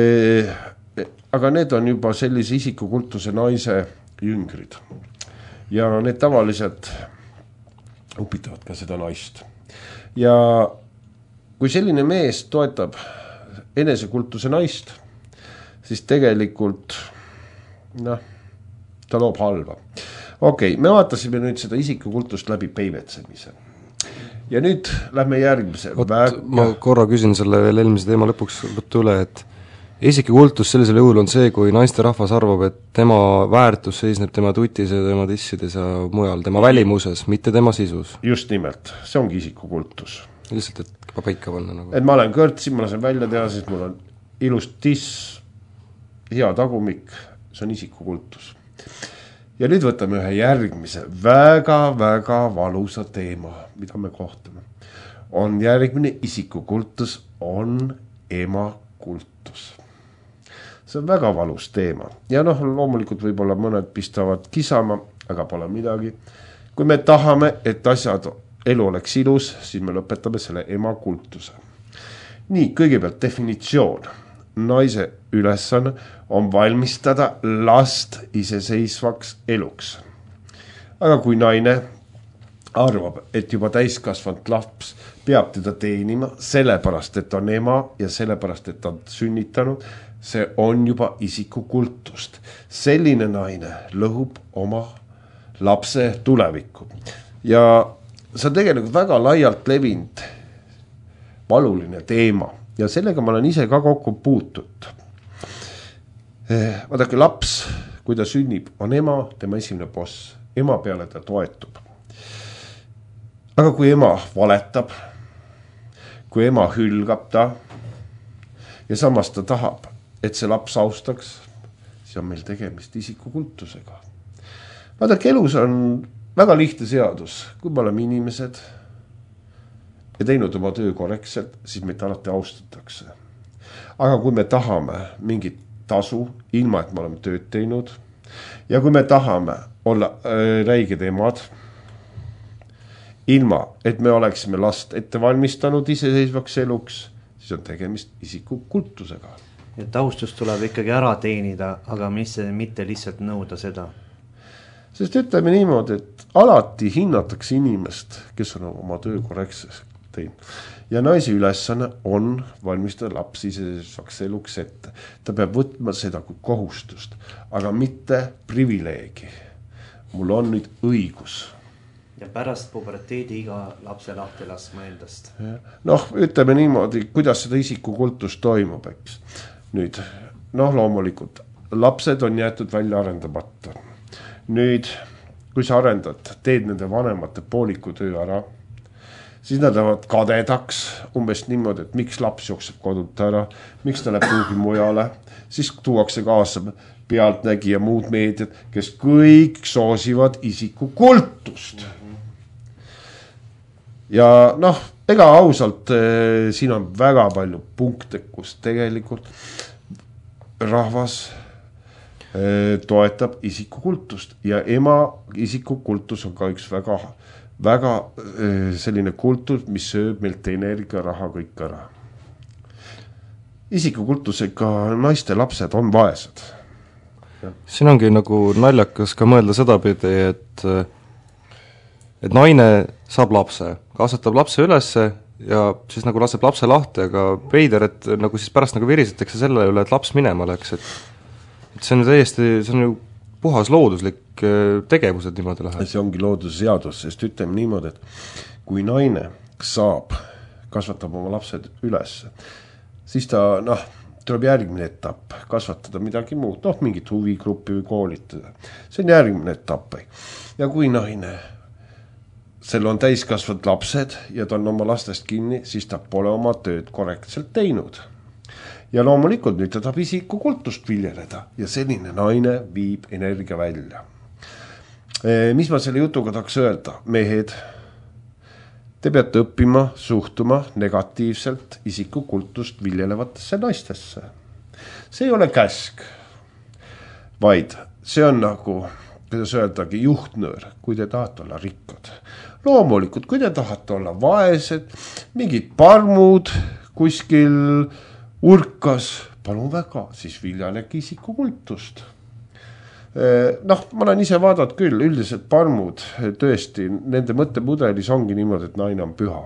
aga need on juba sellise isikukultuse naise jüngrid. Ja need tavaliselt upitavad ka seda naist. Ja kui selline mees toetab enesekultuse naist, siis tegelikult noh, ta loob halva. Okei, okay, me vaatasime nüüd seda isikukultust läbi peivetsemise. Ja nüüd lähme järgmise. Oot, Väg... ma korra küsin selle veel eelmise teema lõpuks võttu üle, et isikukultus sellisel juhul on see, kui naiste rahvas arvab, et tema väärtus seisneb tema tutis ja tema tissides ja mujal, tema välimuses, mitte tema sisus. Just nimelt, see ongi isikukultus. Lihtsalt, et paika panna nagu. Et ma olen kõrtsi, ma lasen välja teha, siis mul on ilus tiss, hea tagumik, see on isikukultus. Ja nüüd võtame ühe järgmise väga-väga valusa teema, mida me kohtame. On järgmine isikukultus, on emakultus. See on väga valus teema. Ja noh, loomulikult võib-olla mõned pistavad kisama, aga pole midagi. Kui me tahame, et asjad, elu oleks ilus, siis me lõpetame selle emakultuse. Nii, kõigepealt definitsioon. Naise ülesanne on valmistada last iseseisvaks eluks. Aga kui naine arvab, et juba täiskasvanud laps peab teda teenima sellepärast, et on ema ja sellepärast, et on sünnitanud, see on juba isikukultust. Selline naine lõhub oma lapse tulevikku. Ja see on tegelikult väga laialt levinud valuline teema. Ja sellega ma olen ise ka kokku puutut. Vaadake, laps, kui ta sünnib, on ema, tema esimene boss. Ema peale ta toetub. Aga kui ema valetab, kui ema hülgab ta ja samas ta tahab, et see laps austaks, siis on meil tegemist isikukultusega. Vaadake, elus on väga lihtne seadus. Kui me oleme inimesed ja teinud oma töö korrektselt, siis meid alati austatakse. Aga kui me tahame mingit tasu, ilma et me oleme tööd teinud, ja kui me tahame olla äh, räiged emad, ilma et me oleksime last ette valmistanud iseseisvaks eluks, siis on tegemist isikukultusega. Et austus tuleb ikkagi ära teenida, aga mis, mitte lihtsalt nõuda seda. Sest ütleme niimoodi, et alati hinnatakse inimest, kes on oma töö korrektses teinud. Ja naisi ülesanne on valmistada laps iseseisvaks eluks ette. Ta peab võtma seda kui kohustust, aga mitte privileegi. Mul on nüüd õigus. Ja pärast puberteedi iga lapse lahti laskma endast. Noh, ütleme niimoodi, kuidas seda isikukultus toimub, eks. Nüüd, noh loomulikult, lapsed on jäetud välja arendamata. Nüüd, kui sa arendad, teed nende vanemate pooliku töö ära, siis nad lähevad kadedaks, umbes niimoodi, et miks laps jookseb kodult ära, miks ta läheb kuhugi mujale, siis tuuakse kaasa pealtnägi ja muud meediad, kes kõik soosivad isikukultust. Ja noh, ega ausalt, siin on väga palju punkte, kus tegelikult rahvas toetab isikukultust ja ema isikukultus on ka üks väga väga selline kultus, mis sööb meilt energia, raha kõik ära. Isikukultusega naiste lapsed on vaesed. Siin ongi nagu naljakas ka mõelda seda pidi, et, et naine saab lapse, kasvatab lapse ülesse ja siis nagu laseb lapse lahti, aga veider, et nagu siis pärast nagu virisetakse selle üle, et laps minema läks, et, et see on täiesti, see on ju puhas looduslik tegevused niimoodi läheb. See ongi looduse seadus, sest ütleme niimoodi, et kui naine saab, kasvatab oma lapsed üles, siis ta, noh, tuleb järgmine etapp, kasvatada midagi muud, noh, mingit huvigruppi või koolitada. See on järgmine etapp. Ja kui naine, sel on täiskasvad lapsed ja ta on oma lastest kinni, siis ta pole oma tööd korrektselt teinud. ja loomulikult nüüd ta tahab isikukultust viljeleda ja selline naine viib energia välja. Mis ma selle jutuga tahaks öelda? Mehed, te peate õppima suhtuma negatiivselt isikukultust viljelevatesse naistesse. See ei ole käsk, vaid see on nagu, kuidas öeldagi, juhtnöör, kui te tahate olla rikkad. Loomulikult, kui te tahate olla vaesed, mingid parmud kuskil urkas, palun väga, siis viljanegi isikukultust. Noh, ma olen ise vaadanud küll, üldiselt parmud tõesti, nende mõttemudelis ongi niimoodi, et naine on püha.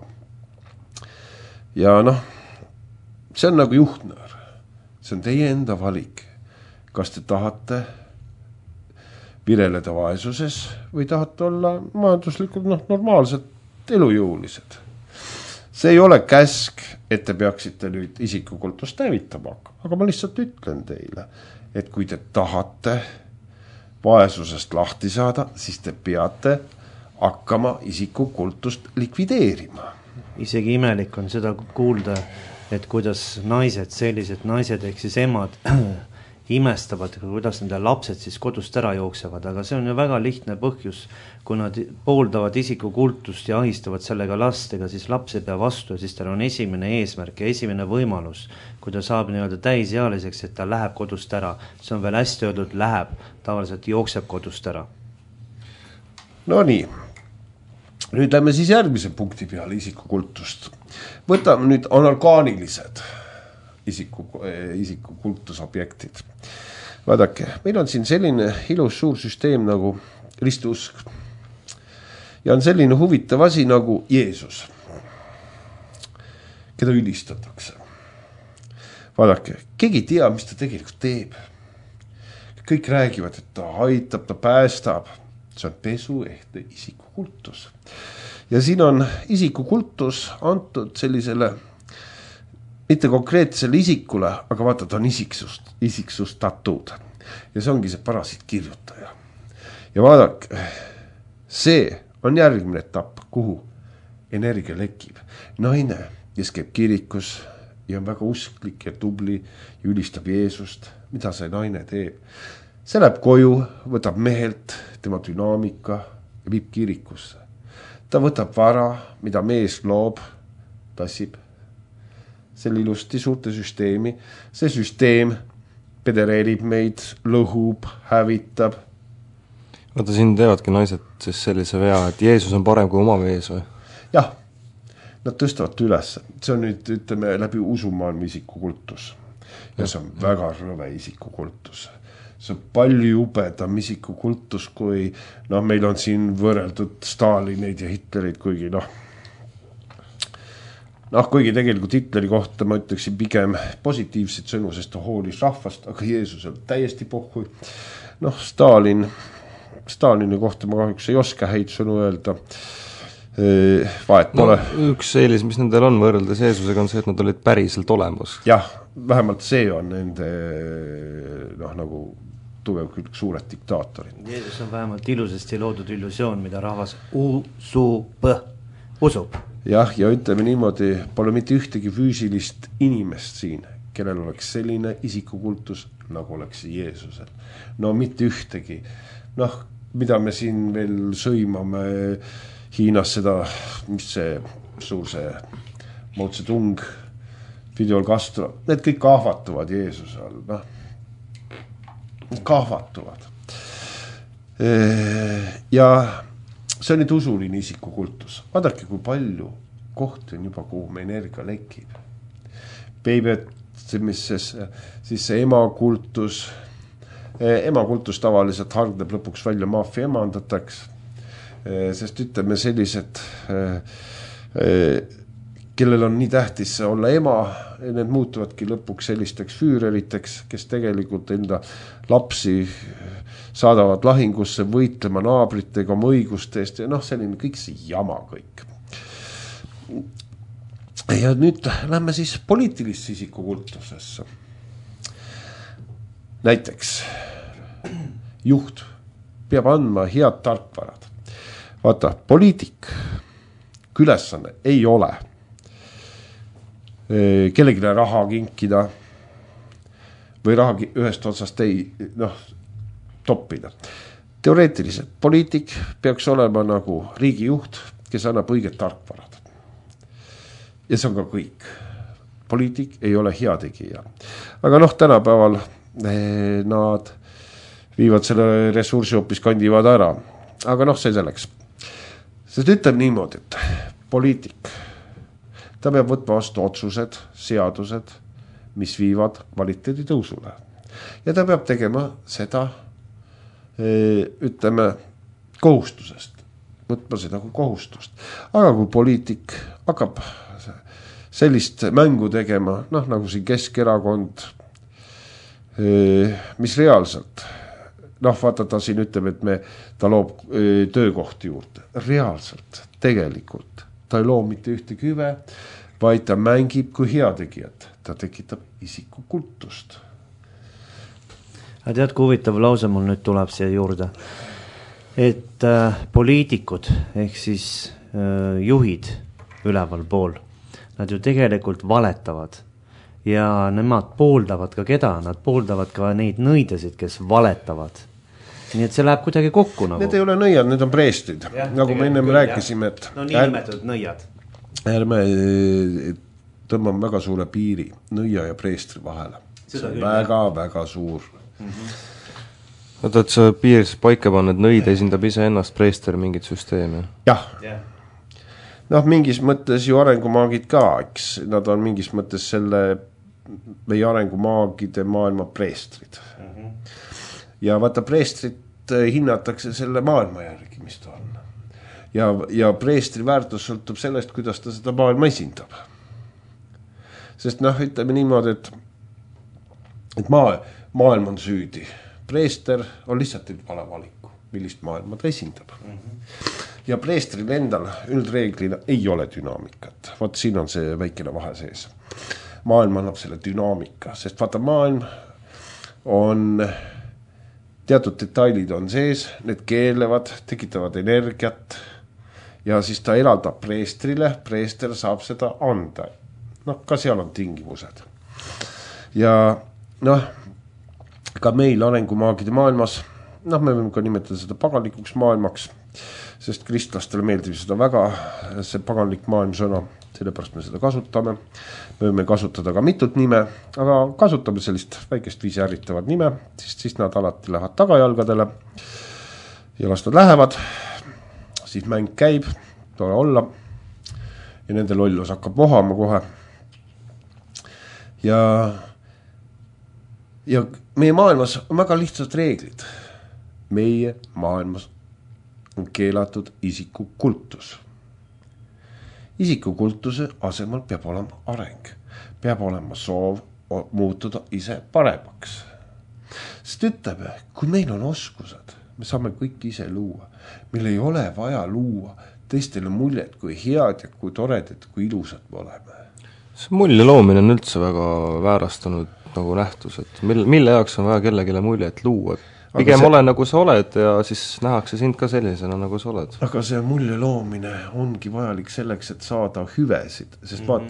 Ja noh, see on nagu juhtnöör. See on teie enda valik. Kas te tahate vireleda vaesuses või tahate olla majanduslikult noh, normaalselt elujõulised. See ei ole käsk, et te peaksite nüüd isikukultust hävitama, aga ma lihtsalt ütlen teile, et kui te tahate vaesusest lahti saada, siis te peate hakkama isikukultust likvideerima. Isegi imelik on seda kuulda, et kuidas naised, sellised naised, ehk siis emad imestavad, kuidas nende lapsed siis kodust ära jooksevad, aga see on ju väga lihtne põhjus, kui nad pooldavad isikukultust ja ahistavad sellega lastega, siis laps ei pea vastu ja siis tal on esimene eesmärk ja esimene võimalus, kui ta saab nii-öelda täisealiseks, et ta läheb kodust ära. See on veel hästi öeldud, läheb, tavaliselt jookseb kodust ära. No nii, nüüd lähme siis järgmise punkti peale isikukultust. Võtame nüüd anorgaanilised isiku, isikukultusobjektid. Vaadake, meil on siin selline ilus suur süsteem nagu ristiusk. Ja on selline huvitav asi nagu Jeesus, keda ülistatakse. Vaadake, keegi ei tea, mis ta tegelikult teeb. Kõik räägivad, et ta aitab, ta päästab. See on pesu ehk isikukultus. Ja siin on isikukultus antud sellisele mitte konkreetsele isikule, aga vaata, ta on isiksust, isiksustatud. Ja see ongi see parasiit kirjutaja. Ja vaadake, see on järgmine etapp, kuhu energia lekib. Naine, kes käib kirikus ja on väga usklik ja tubli ja ülistab Jeesust, mida see naine teeb. See läheb koju, võtab mehelt tema dünaamika ja viib kirikusse. Ta võtab vara, mida mees loob, tassib selle ilusti suurte süsteemi. See süsteem pedereerib meid, lõhub, hävitab. Vaata, siin teevadki naised siis sellise vea, et Jeesus on parem kui oma mees või? Jah, nad tõstavad üles. See on nüüd, ütleme, läbi usumaailma isikukultus. Ja see on väga rõve isikukultus. See on palju jubedam isikukultus, kui noh, meil on siin võrreldud Stalineid ja Hitlerid, kuigi noh, noh, kuigi tegelikult Hitleri kohta ma ütleksin pigem positiivseid sõnu, sest ta hoolis rahvast, aga Jeesusel täiesti pohhui. Noh, Stalin, Stalini kohta ma kahjuks ei oska häid sõnu öelda. Vahet no, pole. Üks eelis, mis nendel on võrreldes Jeesusega, on see, et nad olid päriselt olemas. Jah, vähemalt see on nende noh, nagu tugev külg suured diktaatorid. Jeesus on vähemalt ilusasti loodud illusioon, mida rahvas usub. usub. Jah, ja ütleme niimoodi, pole mitte ühtegi füüsilist inimest siin, kellel oleks selline isikukultus, nagu oleks Jeesusel. No mitte ühtegi. Noh, mida me siin veel sõimame Hiinas seda, mis see suur see Mao Zedong, Fidel Castro, need kõik kahvatuvad Jeesuse all, noh, kahvatuvad. Ja see on nüüd usuline isikukultus. Vaadake, kui palju kohti on juba, kuhu me energia lekib. Peibetsemisses, siis see emakultus, emakultus tavaliselt hargneb lõpuks välja maafia emandataks, sest ütleme sellised, kellel on nii tähtis olla ema, need muutuvadki lõpuks sellisteks füüreriteks, kes tegelikult enda lapsi saadavad lahingusse võitlema naabritega oma õiguste eest ja noh, selline kõik see jama kõik. Ja nüüd lähme siis poliitilisse isikukultusesse. Näiteks juht peab andma head tarkvarad. Vaata, poliitik ülesanne ei ole kellegile raha kinkida, või raha ühest otsast ei noh, toppida. Teoreetiliselt poliitik peaks olema nagu riigijuht, kes annab õiget tarkvarad. Ja see on ka kõik. Poliitik ei ole heategija. Aga noh, tänapäeval eh, nad viivad selle ressursi hoopis kandivad ära. Aga noh, see selleks. Sest ütleb niimoodi, et poliitik, ta peab võtma vastu otsused, seadused, mis viivad kvaliteedi tõusule. Ja ta peab tegema seda, ütleme, kohustusest. Võtma seda kui kohustust. Aga kui poliitik hakkab sellist mängu tegema, noh, nagu siin Keskerakond, mis reaalselt, noh, vaata ta siin ütleb, et me, ta loob töökohti juurde. Reaalselt, tegelikult, ta ei loo mitte ühte küve, vaid ta mängib kui heategijat. Ta tekitab isikukultust. Aga tead, kui huvitav lause mul nüüd tuleb siia juurde, et äh, poliitikud ehk siis äh, juhid üleval pool, nad ju tegelikult valetavad ja nemad pooldavad ka keda, nad pooldavad ka neid nõidesid, kes valetavad. Nii et see läheb kuidagi kokku nagu. Need ei ole nõiad, need on preestrid, ja, nagu me ennem küll, rääkisime, et no nii nimetud nõiad. Ärme tõmbame väga suure piiri nõia ja preestri vahele. See on väga, väga suur. Mm-hmm. Oota, et see piir paika panna, et nõid esindab ise ennast, preester mingit süsteemi. Jah. Yeah. Noh, mingis mõttes ju arengumaagid ka, eks nad on mingis mõttes selle meie arengumaagide maailma preestrid. Mm-hmm. Ja vaata, preestrit hinnatakse selle maailma järgi, mis ta on. Ja, ja preestri väärtus sõltub sellest, kuidas ta seda maailma esindab. Sest noh, ütleme niimoodi, et, et maa, maailm on süüdi. Preester on lihtsalt vale valiku, millist maailma ta esindab. Mm-hmm. Ja preestril endal üldreeglina ei ole dünaamikat. Vaat siin on see väikene vahe sees. Maailm annab selle dünaamika, sest vaata maailm on, teatud detailid on sees, need keelevad, tekitavad energiat ja siis ta eraldab preestrile, preester saab seda anda. Noh, ka seal on tingimused. Ja noh, ka meil arengumaagide maailmas, noh, me võime ka nimetada seda paganlikuks maailmaks, sest kristlastele meeldib seda väga, see paganlik maailm sõna, sellepärast me seda kasutame. Me võime kasutada ka mitut nime, aga kasutame sellist väikest viisi ärritavat nime, siis, siis nad alati lähevad tagajalgadele ja las nad lähevad, siis mäng käib, tore olla ja nende lollus hakkab vohama kohe. Ja ja meie maailmas on väga lihtsad reeglid. Meie maailmas on keelatud isikukultus. Isikukultuse asemel peab olema areng. Peab olema soov muutuda ise paremaks. Sest ütleme, kui meil on oskused, me saame kõik ise luua. Meil ei ole vaja luua teistele muljet, kui head ja kui toredad, kui ilusad me oleme. See mulje loomine on üldse väga väärastunud nagu nähtus, et mille, mille jaoks on vaja kellegile muljet luua. Pigem see, ole nagu sa oled ja siis nähakse sind ka sellisena nagu sa oled. Aga see mulje loomine ongi vajalik selleks, et saada hüvesid, sest mm-hmm.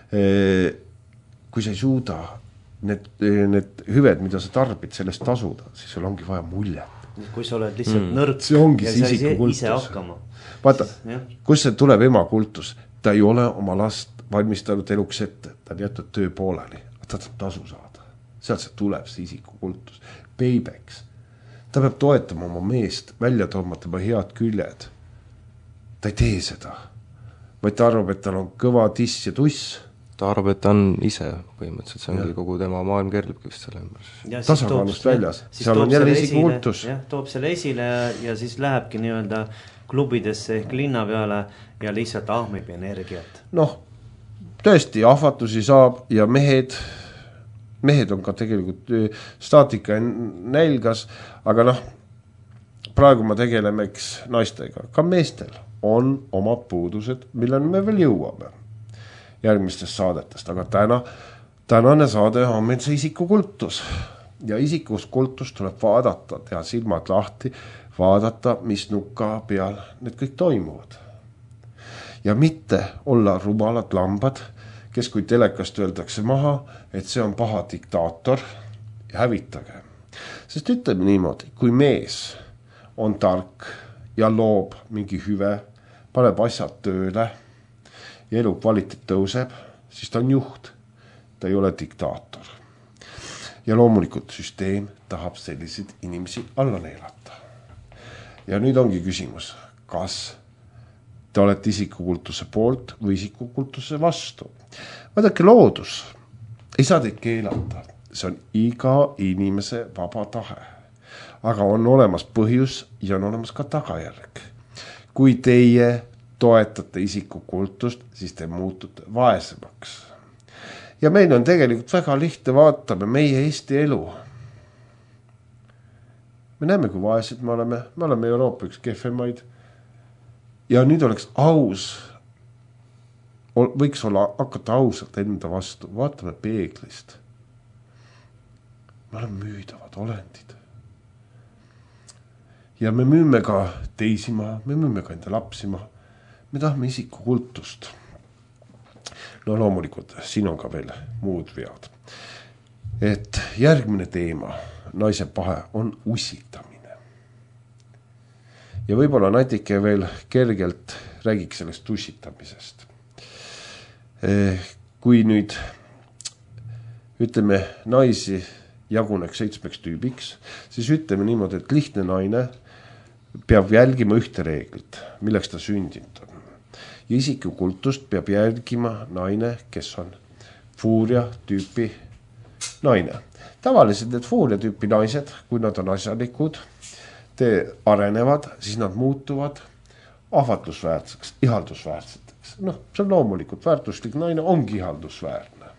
vaata, kui sa ei suuda need, need hüved, mida sa tarbid, sellest tasuda, siis sul ongi vaja muljet. Kui sa oled lihtsalt mm. nõrk see ongi ja see sa isikukultus. ise hakkama. Vaata, kus see tuleb emakultus, ta ei ole oma last valmistanud eluks ette, ta on jätud töö pooleli, ta saab tasu saada. Sealt see tuleb see isikukultus. Peibeks. Ta peab toetama oma meest, välja tooma tema head küljed. Ta ei tee seda. Vaid ta arvab, et tal on kõva tiss ja tuss. Ta arvab, et ta on ise põhimõtteliselt. See ongi kogu tema maailm kerlibki vist selle ümber. Tasakaalust väljas. Seal on jälle isikukultus. Jah, toob selle esile ja siis lähebki nii-öelda klubidesse ehk linna peale ja lihtsalt ahmib energiat. Noh, tõesti, ahvatusi saab ja mehed... mehed on ka tegelikult staatika nälgas, aga noh, praegu ma tegelemeks naistega. Ka meestel on omad puudused, milleni me veel jõuame järgmistest saadetest, aga täna, tänane saade on meil see isikukultus. Ja isikuskultus tuleb vaadata, teha silmad lahti, vaadata, mis nukka peal need kõik toimuvad. Ja mitte olla rumalad lambad, kes kui telekast öeldakse maha, et see on paha diktaator ja hävitage. Sest ütleme niimoodi, kui mees on tark ja loob mingi hüve, paneb asjad tööle ja elu kvaliteet tõuseb, siis ta on juht, ta ei ole diktaator. Ja loomulikult süsteem tahab selliseid inimesi alla neelata. Ja nüüd ongi küsimus, kas te olete isikukultuse poolt või isikukultuse vastu. Vaadake, loodus ei saa teid keelata, see on iga inimese vaba tahe. Aga on olemas põhjus ja on olemas ka tagajärg. Kui teie toetate isikukultust, siis te muutute vaesemaks. Ja meil on tegelikult väga lihtne, vaatame meie Eesti elu. Me näeme, kui vaesed me oleme, me oleme Euroopa üks kehvemaid. Ja nüüd oleks aus, võiks olla hakata ausalt enda vastu, vaatame peeglist. Me oleme müüdavad olendid. Ja me müüme ka teisi maha, me müüme ka enda lapsi maha. Me tahame isikukultust. No loomulikult, siin on ka veel muud vead. Et järgmine teema, naise pahe, on ussitamine. Ja võib-olla natuke veel kergelt räägiks sellest ussitamisest. Kui nüüd, ütleme, naisi jaguneks seitsmeks tüübiks, siis ütleme niimoodi, et lihtne naine peab jälgima ühte reeglit, milleks ta sündinud on. Ja isikukultust peab jälgima naine, kes on fuuria tüüpi naine. Tavaliselt need fuuria tüüpi naised, kui nad on asjalikud, te arenevad, siis nad muutuvad ahvatlusväärseks, ihaldusväärseteks. Noh, see on loomulikult väärtuslik naine, ongi ihaldusväärne.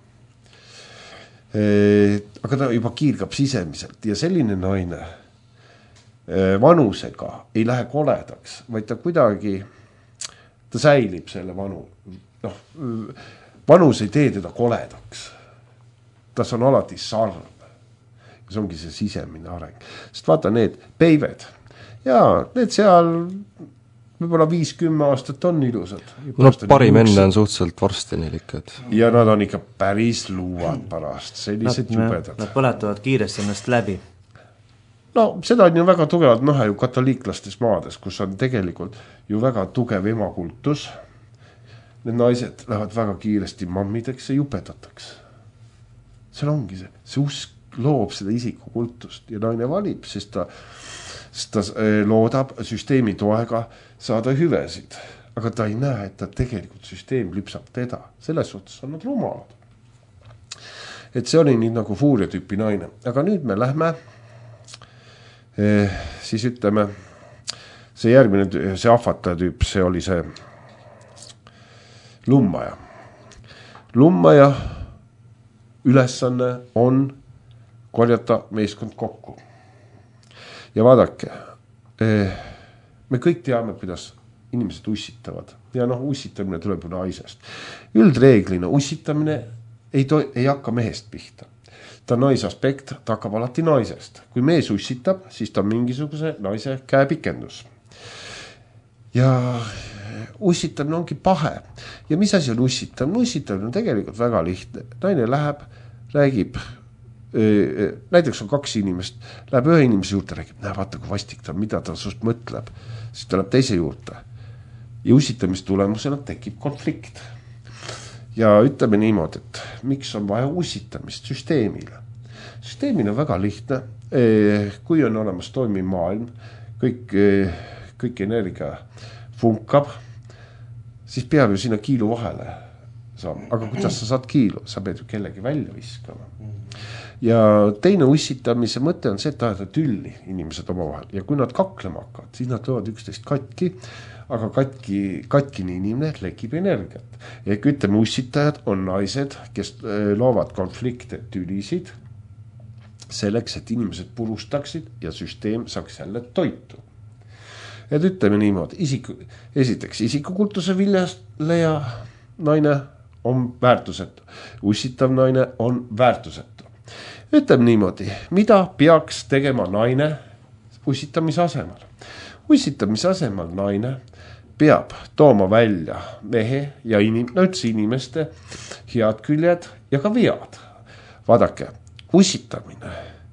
Aga ta juba kiirgab sisemiselt ja selline naine vanusega ei lähe koledaks, vaid ta kuidagi ta säilib selle vanu. Noh, vanus ei tee teda koledaks. Tas on alati sarv. Ja see ongi see sisemine areng. Sest vaata need peived. Ja need seal võib-olla viis kümme aastat on ilusad. No parim enne on suhteliselt vorstinilikad. Ja nad on ikka päris luuad pärast. Sellised jubedad. Nad põletavad kiiresti ennast läbi. No seda on ju väga tugevalt näha ju katoliiklastes maades, kus on tegelikult ju väga tugev emakultus. Need naised lähevad väga kiiresti mammideks ja jupedataks. See ongi see, see usk loob seda isikukultust ja naine valib, sest ta, sest ta loodab süsteemi toega saada hüvesid. Aga ta ei näe, et ta tegelikult süsteem lüpsab teda. Selles suhtes on nad rumalad. Et see oli nii nagu fuuria tüüpi naine. Aga nüüd me lähme Eh, siis ütleme, see järgmine, see ahvataja tüüp, see oli see lummaja. Lummaja ülesanne on korjata meeskond kokku. Ja vaadake, eh, me kõik teame, kuidas inimesed ussitavad. Ja noh, ussitamine tuleb ju naisest. Üldreeglina ussitamine ei, to- ei hakka mehest pihta. Ta naise aspekt, ta hakkab alati naisest. Kui mees ussitab, siis ta on mingisuguse naise käepikendus. Ja ussitamine ongi pahe. Ja mis asi on ussitamine? Ussitamine on tegelikult väga lihtne. Naine läheb, räägib, näiteks on kaks inimest, läheb ühe inimese juurde, räägib, näe, vaata kui vastik ta, mida ta sust mõtleb. Siis ta läheb teise juurde. Ja ussitamist tulemusena tekib konflikt. Ja ütleme niimoodi, et miks on vaja ussitamist süsteemile. Süsteemil on väga lihtne, kui on olemas toimiv maailm, kõik, kõik energia funkab, siis peab ju sinna kiilu vahele saama. Aga kuidas sa saad kiilu? Sa pead ju kellegi välja viskama. Ja teine ussitamise mõte on see, et ajada tülli inimesed oma vahel. Ja kui nad kaklema hakkavad, siis nad löövad üksteist katki, aga katki, katkini inimene lekib energiat. Ja ütleme, ussitajad on naised, kes loovad konflikte, tülisid, selleks, et inimesed purustaksid ja süsteem saaks jälle toitu. Et ütleme niimoodi, isiku, esiteks isikukultuse viljastleja naine on väärtusetu, ussitav naine on väärtusetu. Ütleme niimoodi, mida peaks tegema naine ussitamise asemel? Ussitamise asemel naine peab tooma välja mehe ja inim, no üldse inimeste head küljed ja ka vead. Vaadake, ussitamine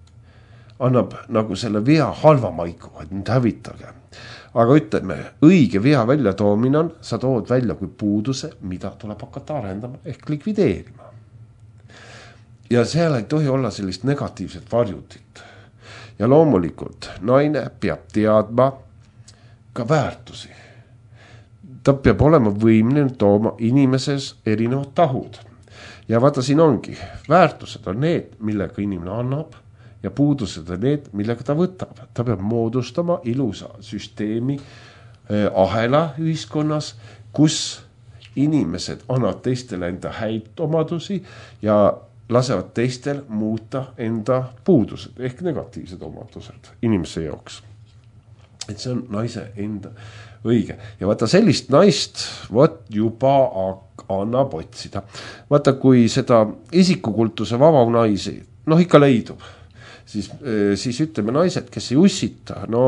annab nagu selle vea halva maigu, et nüüd hävitage. Aga ütleme, õige vea välja toomine on, sa tood välja kui puuduse, mida tuleb hakata arendama ehk likvideerima. Ja seal ei tohi olla sellist negatiivset varjutit. Ja loomulikult naine peab teadma ka väärtusi. Ta peab olema võimeline tooma inimeses erinevad tahud. Ja vaata, siin ongi, väärtused on need, millega inimene annab ja puudused on need, millega ta võtab. Ta peab moodustama ilusa süsteemi eh, ahela ühiskonnas, kus inimesed annavad teistele enda häid omadusi ja lasevad teistel muuta enda puudused ehk negatiivsed omadused inimese jaoks. Et see on naise enda õige. Ja vaata sellist naist võt juba annab otsida. Vaata, kui seda isikukultuse vaba naisi, noh ikka leidub, siis, siis ütleme naised, kes ei ussita, no,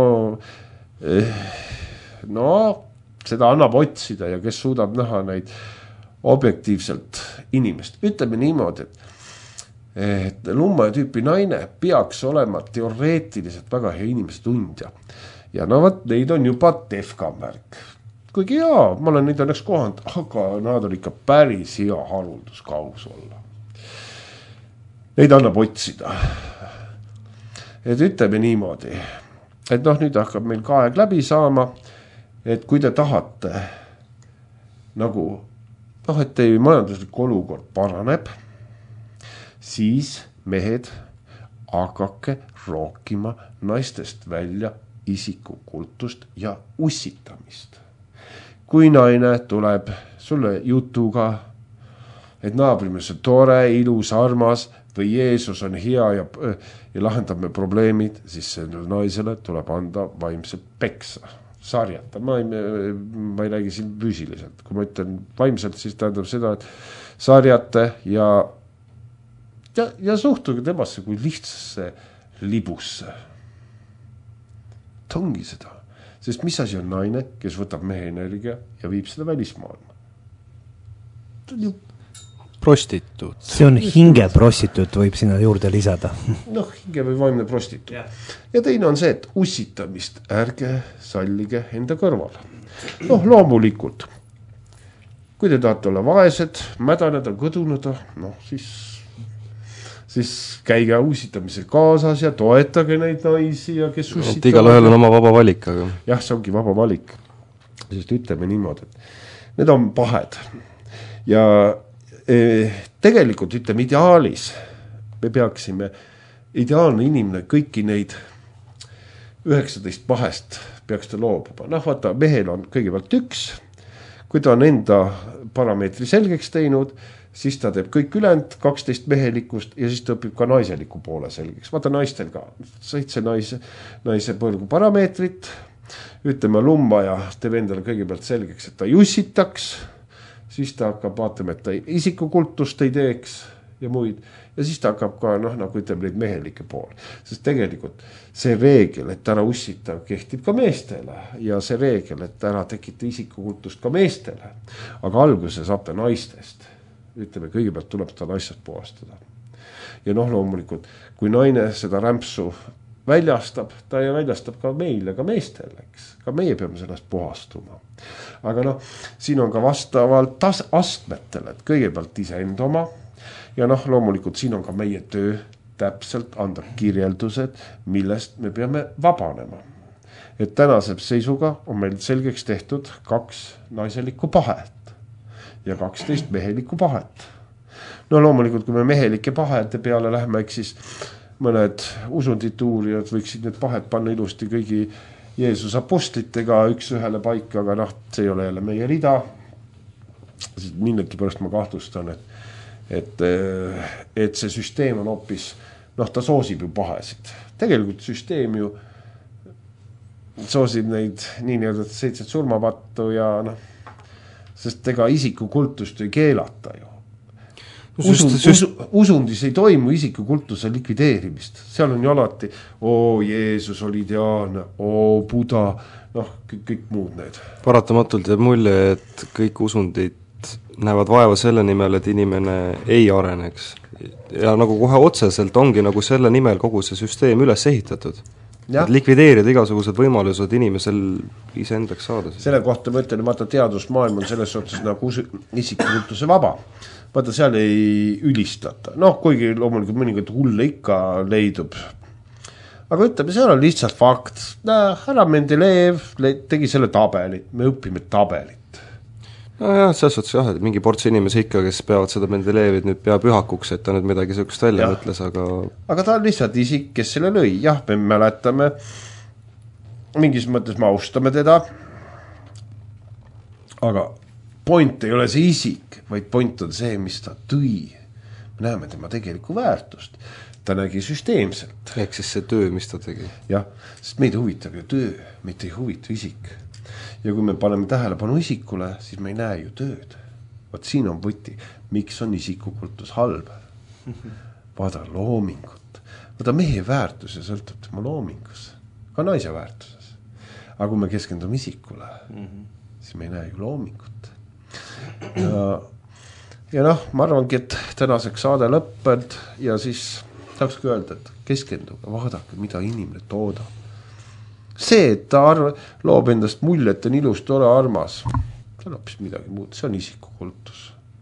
no seda annab otsida ja kes suudab näha neid objektiivselt inimest. Ütleme niimoodi, et, et lumma tüüpi naine peaks olema teoreetiliselt väga hea inimese tundja. Ja no võt, neid on juba defkamärk. Kuigi jaa, ma olen neid õnneks kohanud, aga nad on ikka päris hea haruldus kaus olla. Neid annab otsida. Et ütleme niimoodi, et noh, nüüd hakkab meil ka aeg läbi saama, et kui te tahate nagu, noh, et teie majanduslik olukord paraneb, siis mehed hakake rookima naistest välja isikukultust ja ussitamist. Kui naine tuleb sulle jutuga, et naabrimees on tore, ilus, armas või Jeesus on hea ja, ja lahendab me probleemid, siis sellele naisele tuleb anda vaimselt peksa, sarjata. Ma ei, ma ei räägi siin füüsiliselt. Kui ma ütlen vaimselt, siis tähendab seda, et sarjate ja, ja, ja suhtuge temasse kui lihtsasse libusse. Ongi seda. Sest mis asi on naine, kes võtab mehe energia ja viib seda välismaailma? See on ju prostituut. See on hinge prostituut, võib sinna juurde lisada. Noh, hinge või vaimne prostituut. Ja. ja teine on see, et ussitamist ärge sallige enda kõrval. Noh, loomulikult. Kui te tahate olla vaesed, mädaneda, kõduneda, noh, siis... siis käige uusitamisel kaasas ja toetage neid naisi ja kes ussitavad. Igal ühel on oma vaba valik, aga... Jah, see ongi vaba valik. Sest ütleme niimoodi, et need on pahed. Ja eh, tegelikult ütleme ideaalis, me peaksime, ideaalne inimene kõiki neid üheksateist pahest peaks ta loobuma. Noh, vaata, mehel on kõigepealt üks, kui ta on enda parameetri selgeks teinud, siis ta teeb kõik ülend, kaksteist mehelikust ja siis ta õpib ka naiseliku poole selgeks. Vaata naistel ka, seitse naise, naise põlgu parameetrit, ütleme lummaja teeb endale kõigepealt selgeks, et ta ei ussitaks, siis ta hakkab vaatama, et ta isikukultust ei teeks ja muid, ja siis ta hakkab ka, noh, nagu ütleme, neid mehelike pool. Sest tegelikult see reegel, et ära ussita, kehtib ka meestele ja see reegel, et ära tekita isikukultust ka meestele, aga alguse saab ta naistest. Ütleme, kõigepealt tuleb ta naistest puhastada. Ja noh, loomulikult, kui naine seda rämpsu väljastab, ta ja väljastab ka meile, ka meestele, eks. Ka meie peame sellest puhastuma. Aga noh, siin on ka vastavalt tas- astmetele, et kõigepealt ise enda oma ja noh, loomulikult siin on ka meie töö täpselt anda kirjeldused, millest me peame vabanema. Et tänase seisuga on meil selgeks tehtud kaks naiselikku pahet ja kaksteist mehelikku pahet. No loomulikult, kui me mehelike pahete peale läheme, eks siis mõned usundite uurijad võiksid need pahed panna ilusti kõigi Jeesus apostlitega üks ühele paika, aga noh, see ei ole jälle meie rida. Millegi pärast ma kahtlustan, et, et, et see süsteem on hoopis, noh, ta soosib ju pahesid. Tegelikult süsteem ju soosib neid nii-öelda seitset surmapattu ja noh, sest ega isikukultust ei keelata ju. Usund, usu, usundis ei toimu isikukultuse likvideerimist. Seal on ju alati, oo Jeesus oli ideaalne, oo Buda, noh, kõik, kõik muud need. Paratamatult jääb mulje, et kõik usundid näevad vaeva selle nimel, et inimene ei areneks ja nagu kohe otseselt ongi nagu selle nimel kogu see süsteem üles ehitatud. Ja. Et likvideerida igasugused võimalused inimesel iseendaks saada. Selle kohta ma ütlen, vaata teadusmaailm on selles suhtes nagu isikukultuse vaba. Vaata seal ei ülistata. Noh, kuigi loomulikult mõningad hulle ikka leidub. Aga ütleme, seal on lihtsalt fakt. Härra Mendeleev tegi selle tabeli. Me õpime tabelit. No jah, selles suhtes jah, et mingi ports inimesi ikka, kes peavad seda Mendeleevit nüüd pea pühakuks, et ta nüüd midagi sellist välja ja. Mõtles, aga... Aga ta on lihtsalt isik, kes selle lõi. Jah, me mäletame, mingis mõttes me austame teda, aga point ei ole see isik, vaid point on see, mis ta tõi. Me näeme tema tegelikku väärtust. Ta nägi süsteemselt. Ehk siis see töö, mis ta tegi. Jah, sest meid huvitab ju töö, meid ei huvita isik. Ja kui me paneme tähelepanu isikule, siis me ei näe ju tööd. Vaat siin on võti, miks on isikukultus halb. Vaada loomingut. Vaata mehe väärtuse sõltub tema loomingus. Ka naise väärtuses. Aga kui me keskendume isikule, siis me ei näe ju loomingut. Ja, ja noh, ma arvangi, et tänaseks saade lõpped ja siis tahakski öelda, et keskenduge, vaadake, mida inimene toodab. See, et ta arv, loob endast mulje, et on ilus, tore, armas, see on hoopis midagi muud, see on isikukultus.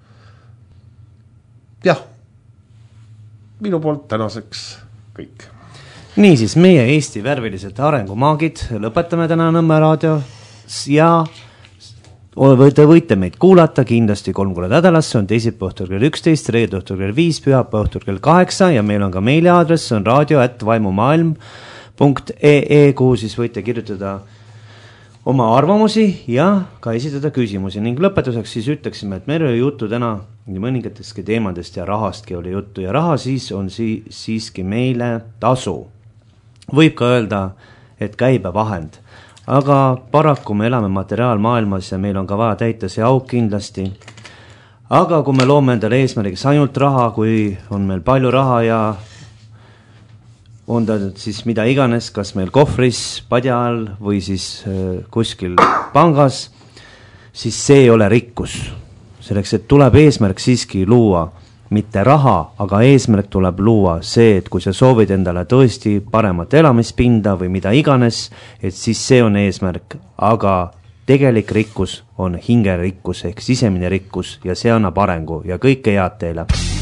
Jah, minu poolt tänaseks kõik. Niisiis, meie Eesti värvilised arengumaagid lõpetame täna Nõmme raadios ja te võite meid kuulata kindlasti kolm korda nädalas, see on teisipäeva õhtul kell üksteist, reede õhtul kell viis, pühapäeva õhtul kell kaheksa ja meil on ka meiliaadress, see on radio at vaimumaailm punkt ee, kuhu siis võite kirjutada oma arvamusi ja ka esitada küsimusi ning lõpetuseks siis ütleksime, et meil oli juttu täna nii mõningatestki teemadest ja rahastki oli juttu ja raha siis on si- siiski meile tasu. Võib ka öelda, et käibevahend, aga paraku me elame materiaalmaailmas ja meil on ka vaja täita see auk kindlasti. Aga kui me loome endale eesmärgiks ainult raha, kui on meil palju raha ja on ta siis mida iganes, kas meil kohvris, padja all või siis kuskil pangas, siis see ei ole rikkus. Selleks, et tuleb eesmärk siiski luua, mitte raha, aga eesmärk tuleb luua see, et kui sa soovid endale tõesti paremat elamispinda või mida iganes, et siis see on eesmärk, aga tegelik rikkus on hingerikkus ehk sisemine rikkus ja see annab arengu ja kõike head teile.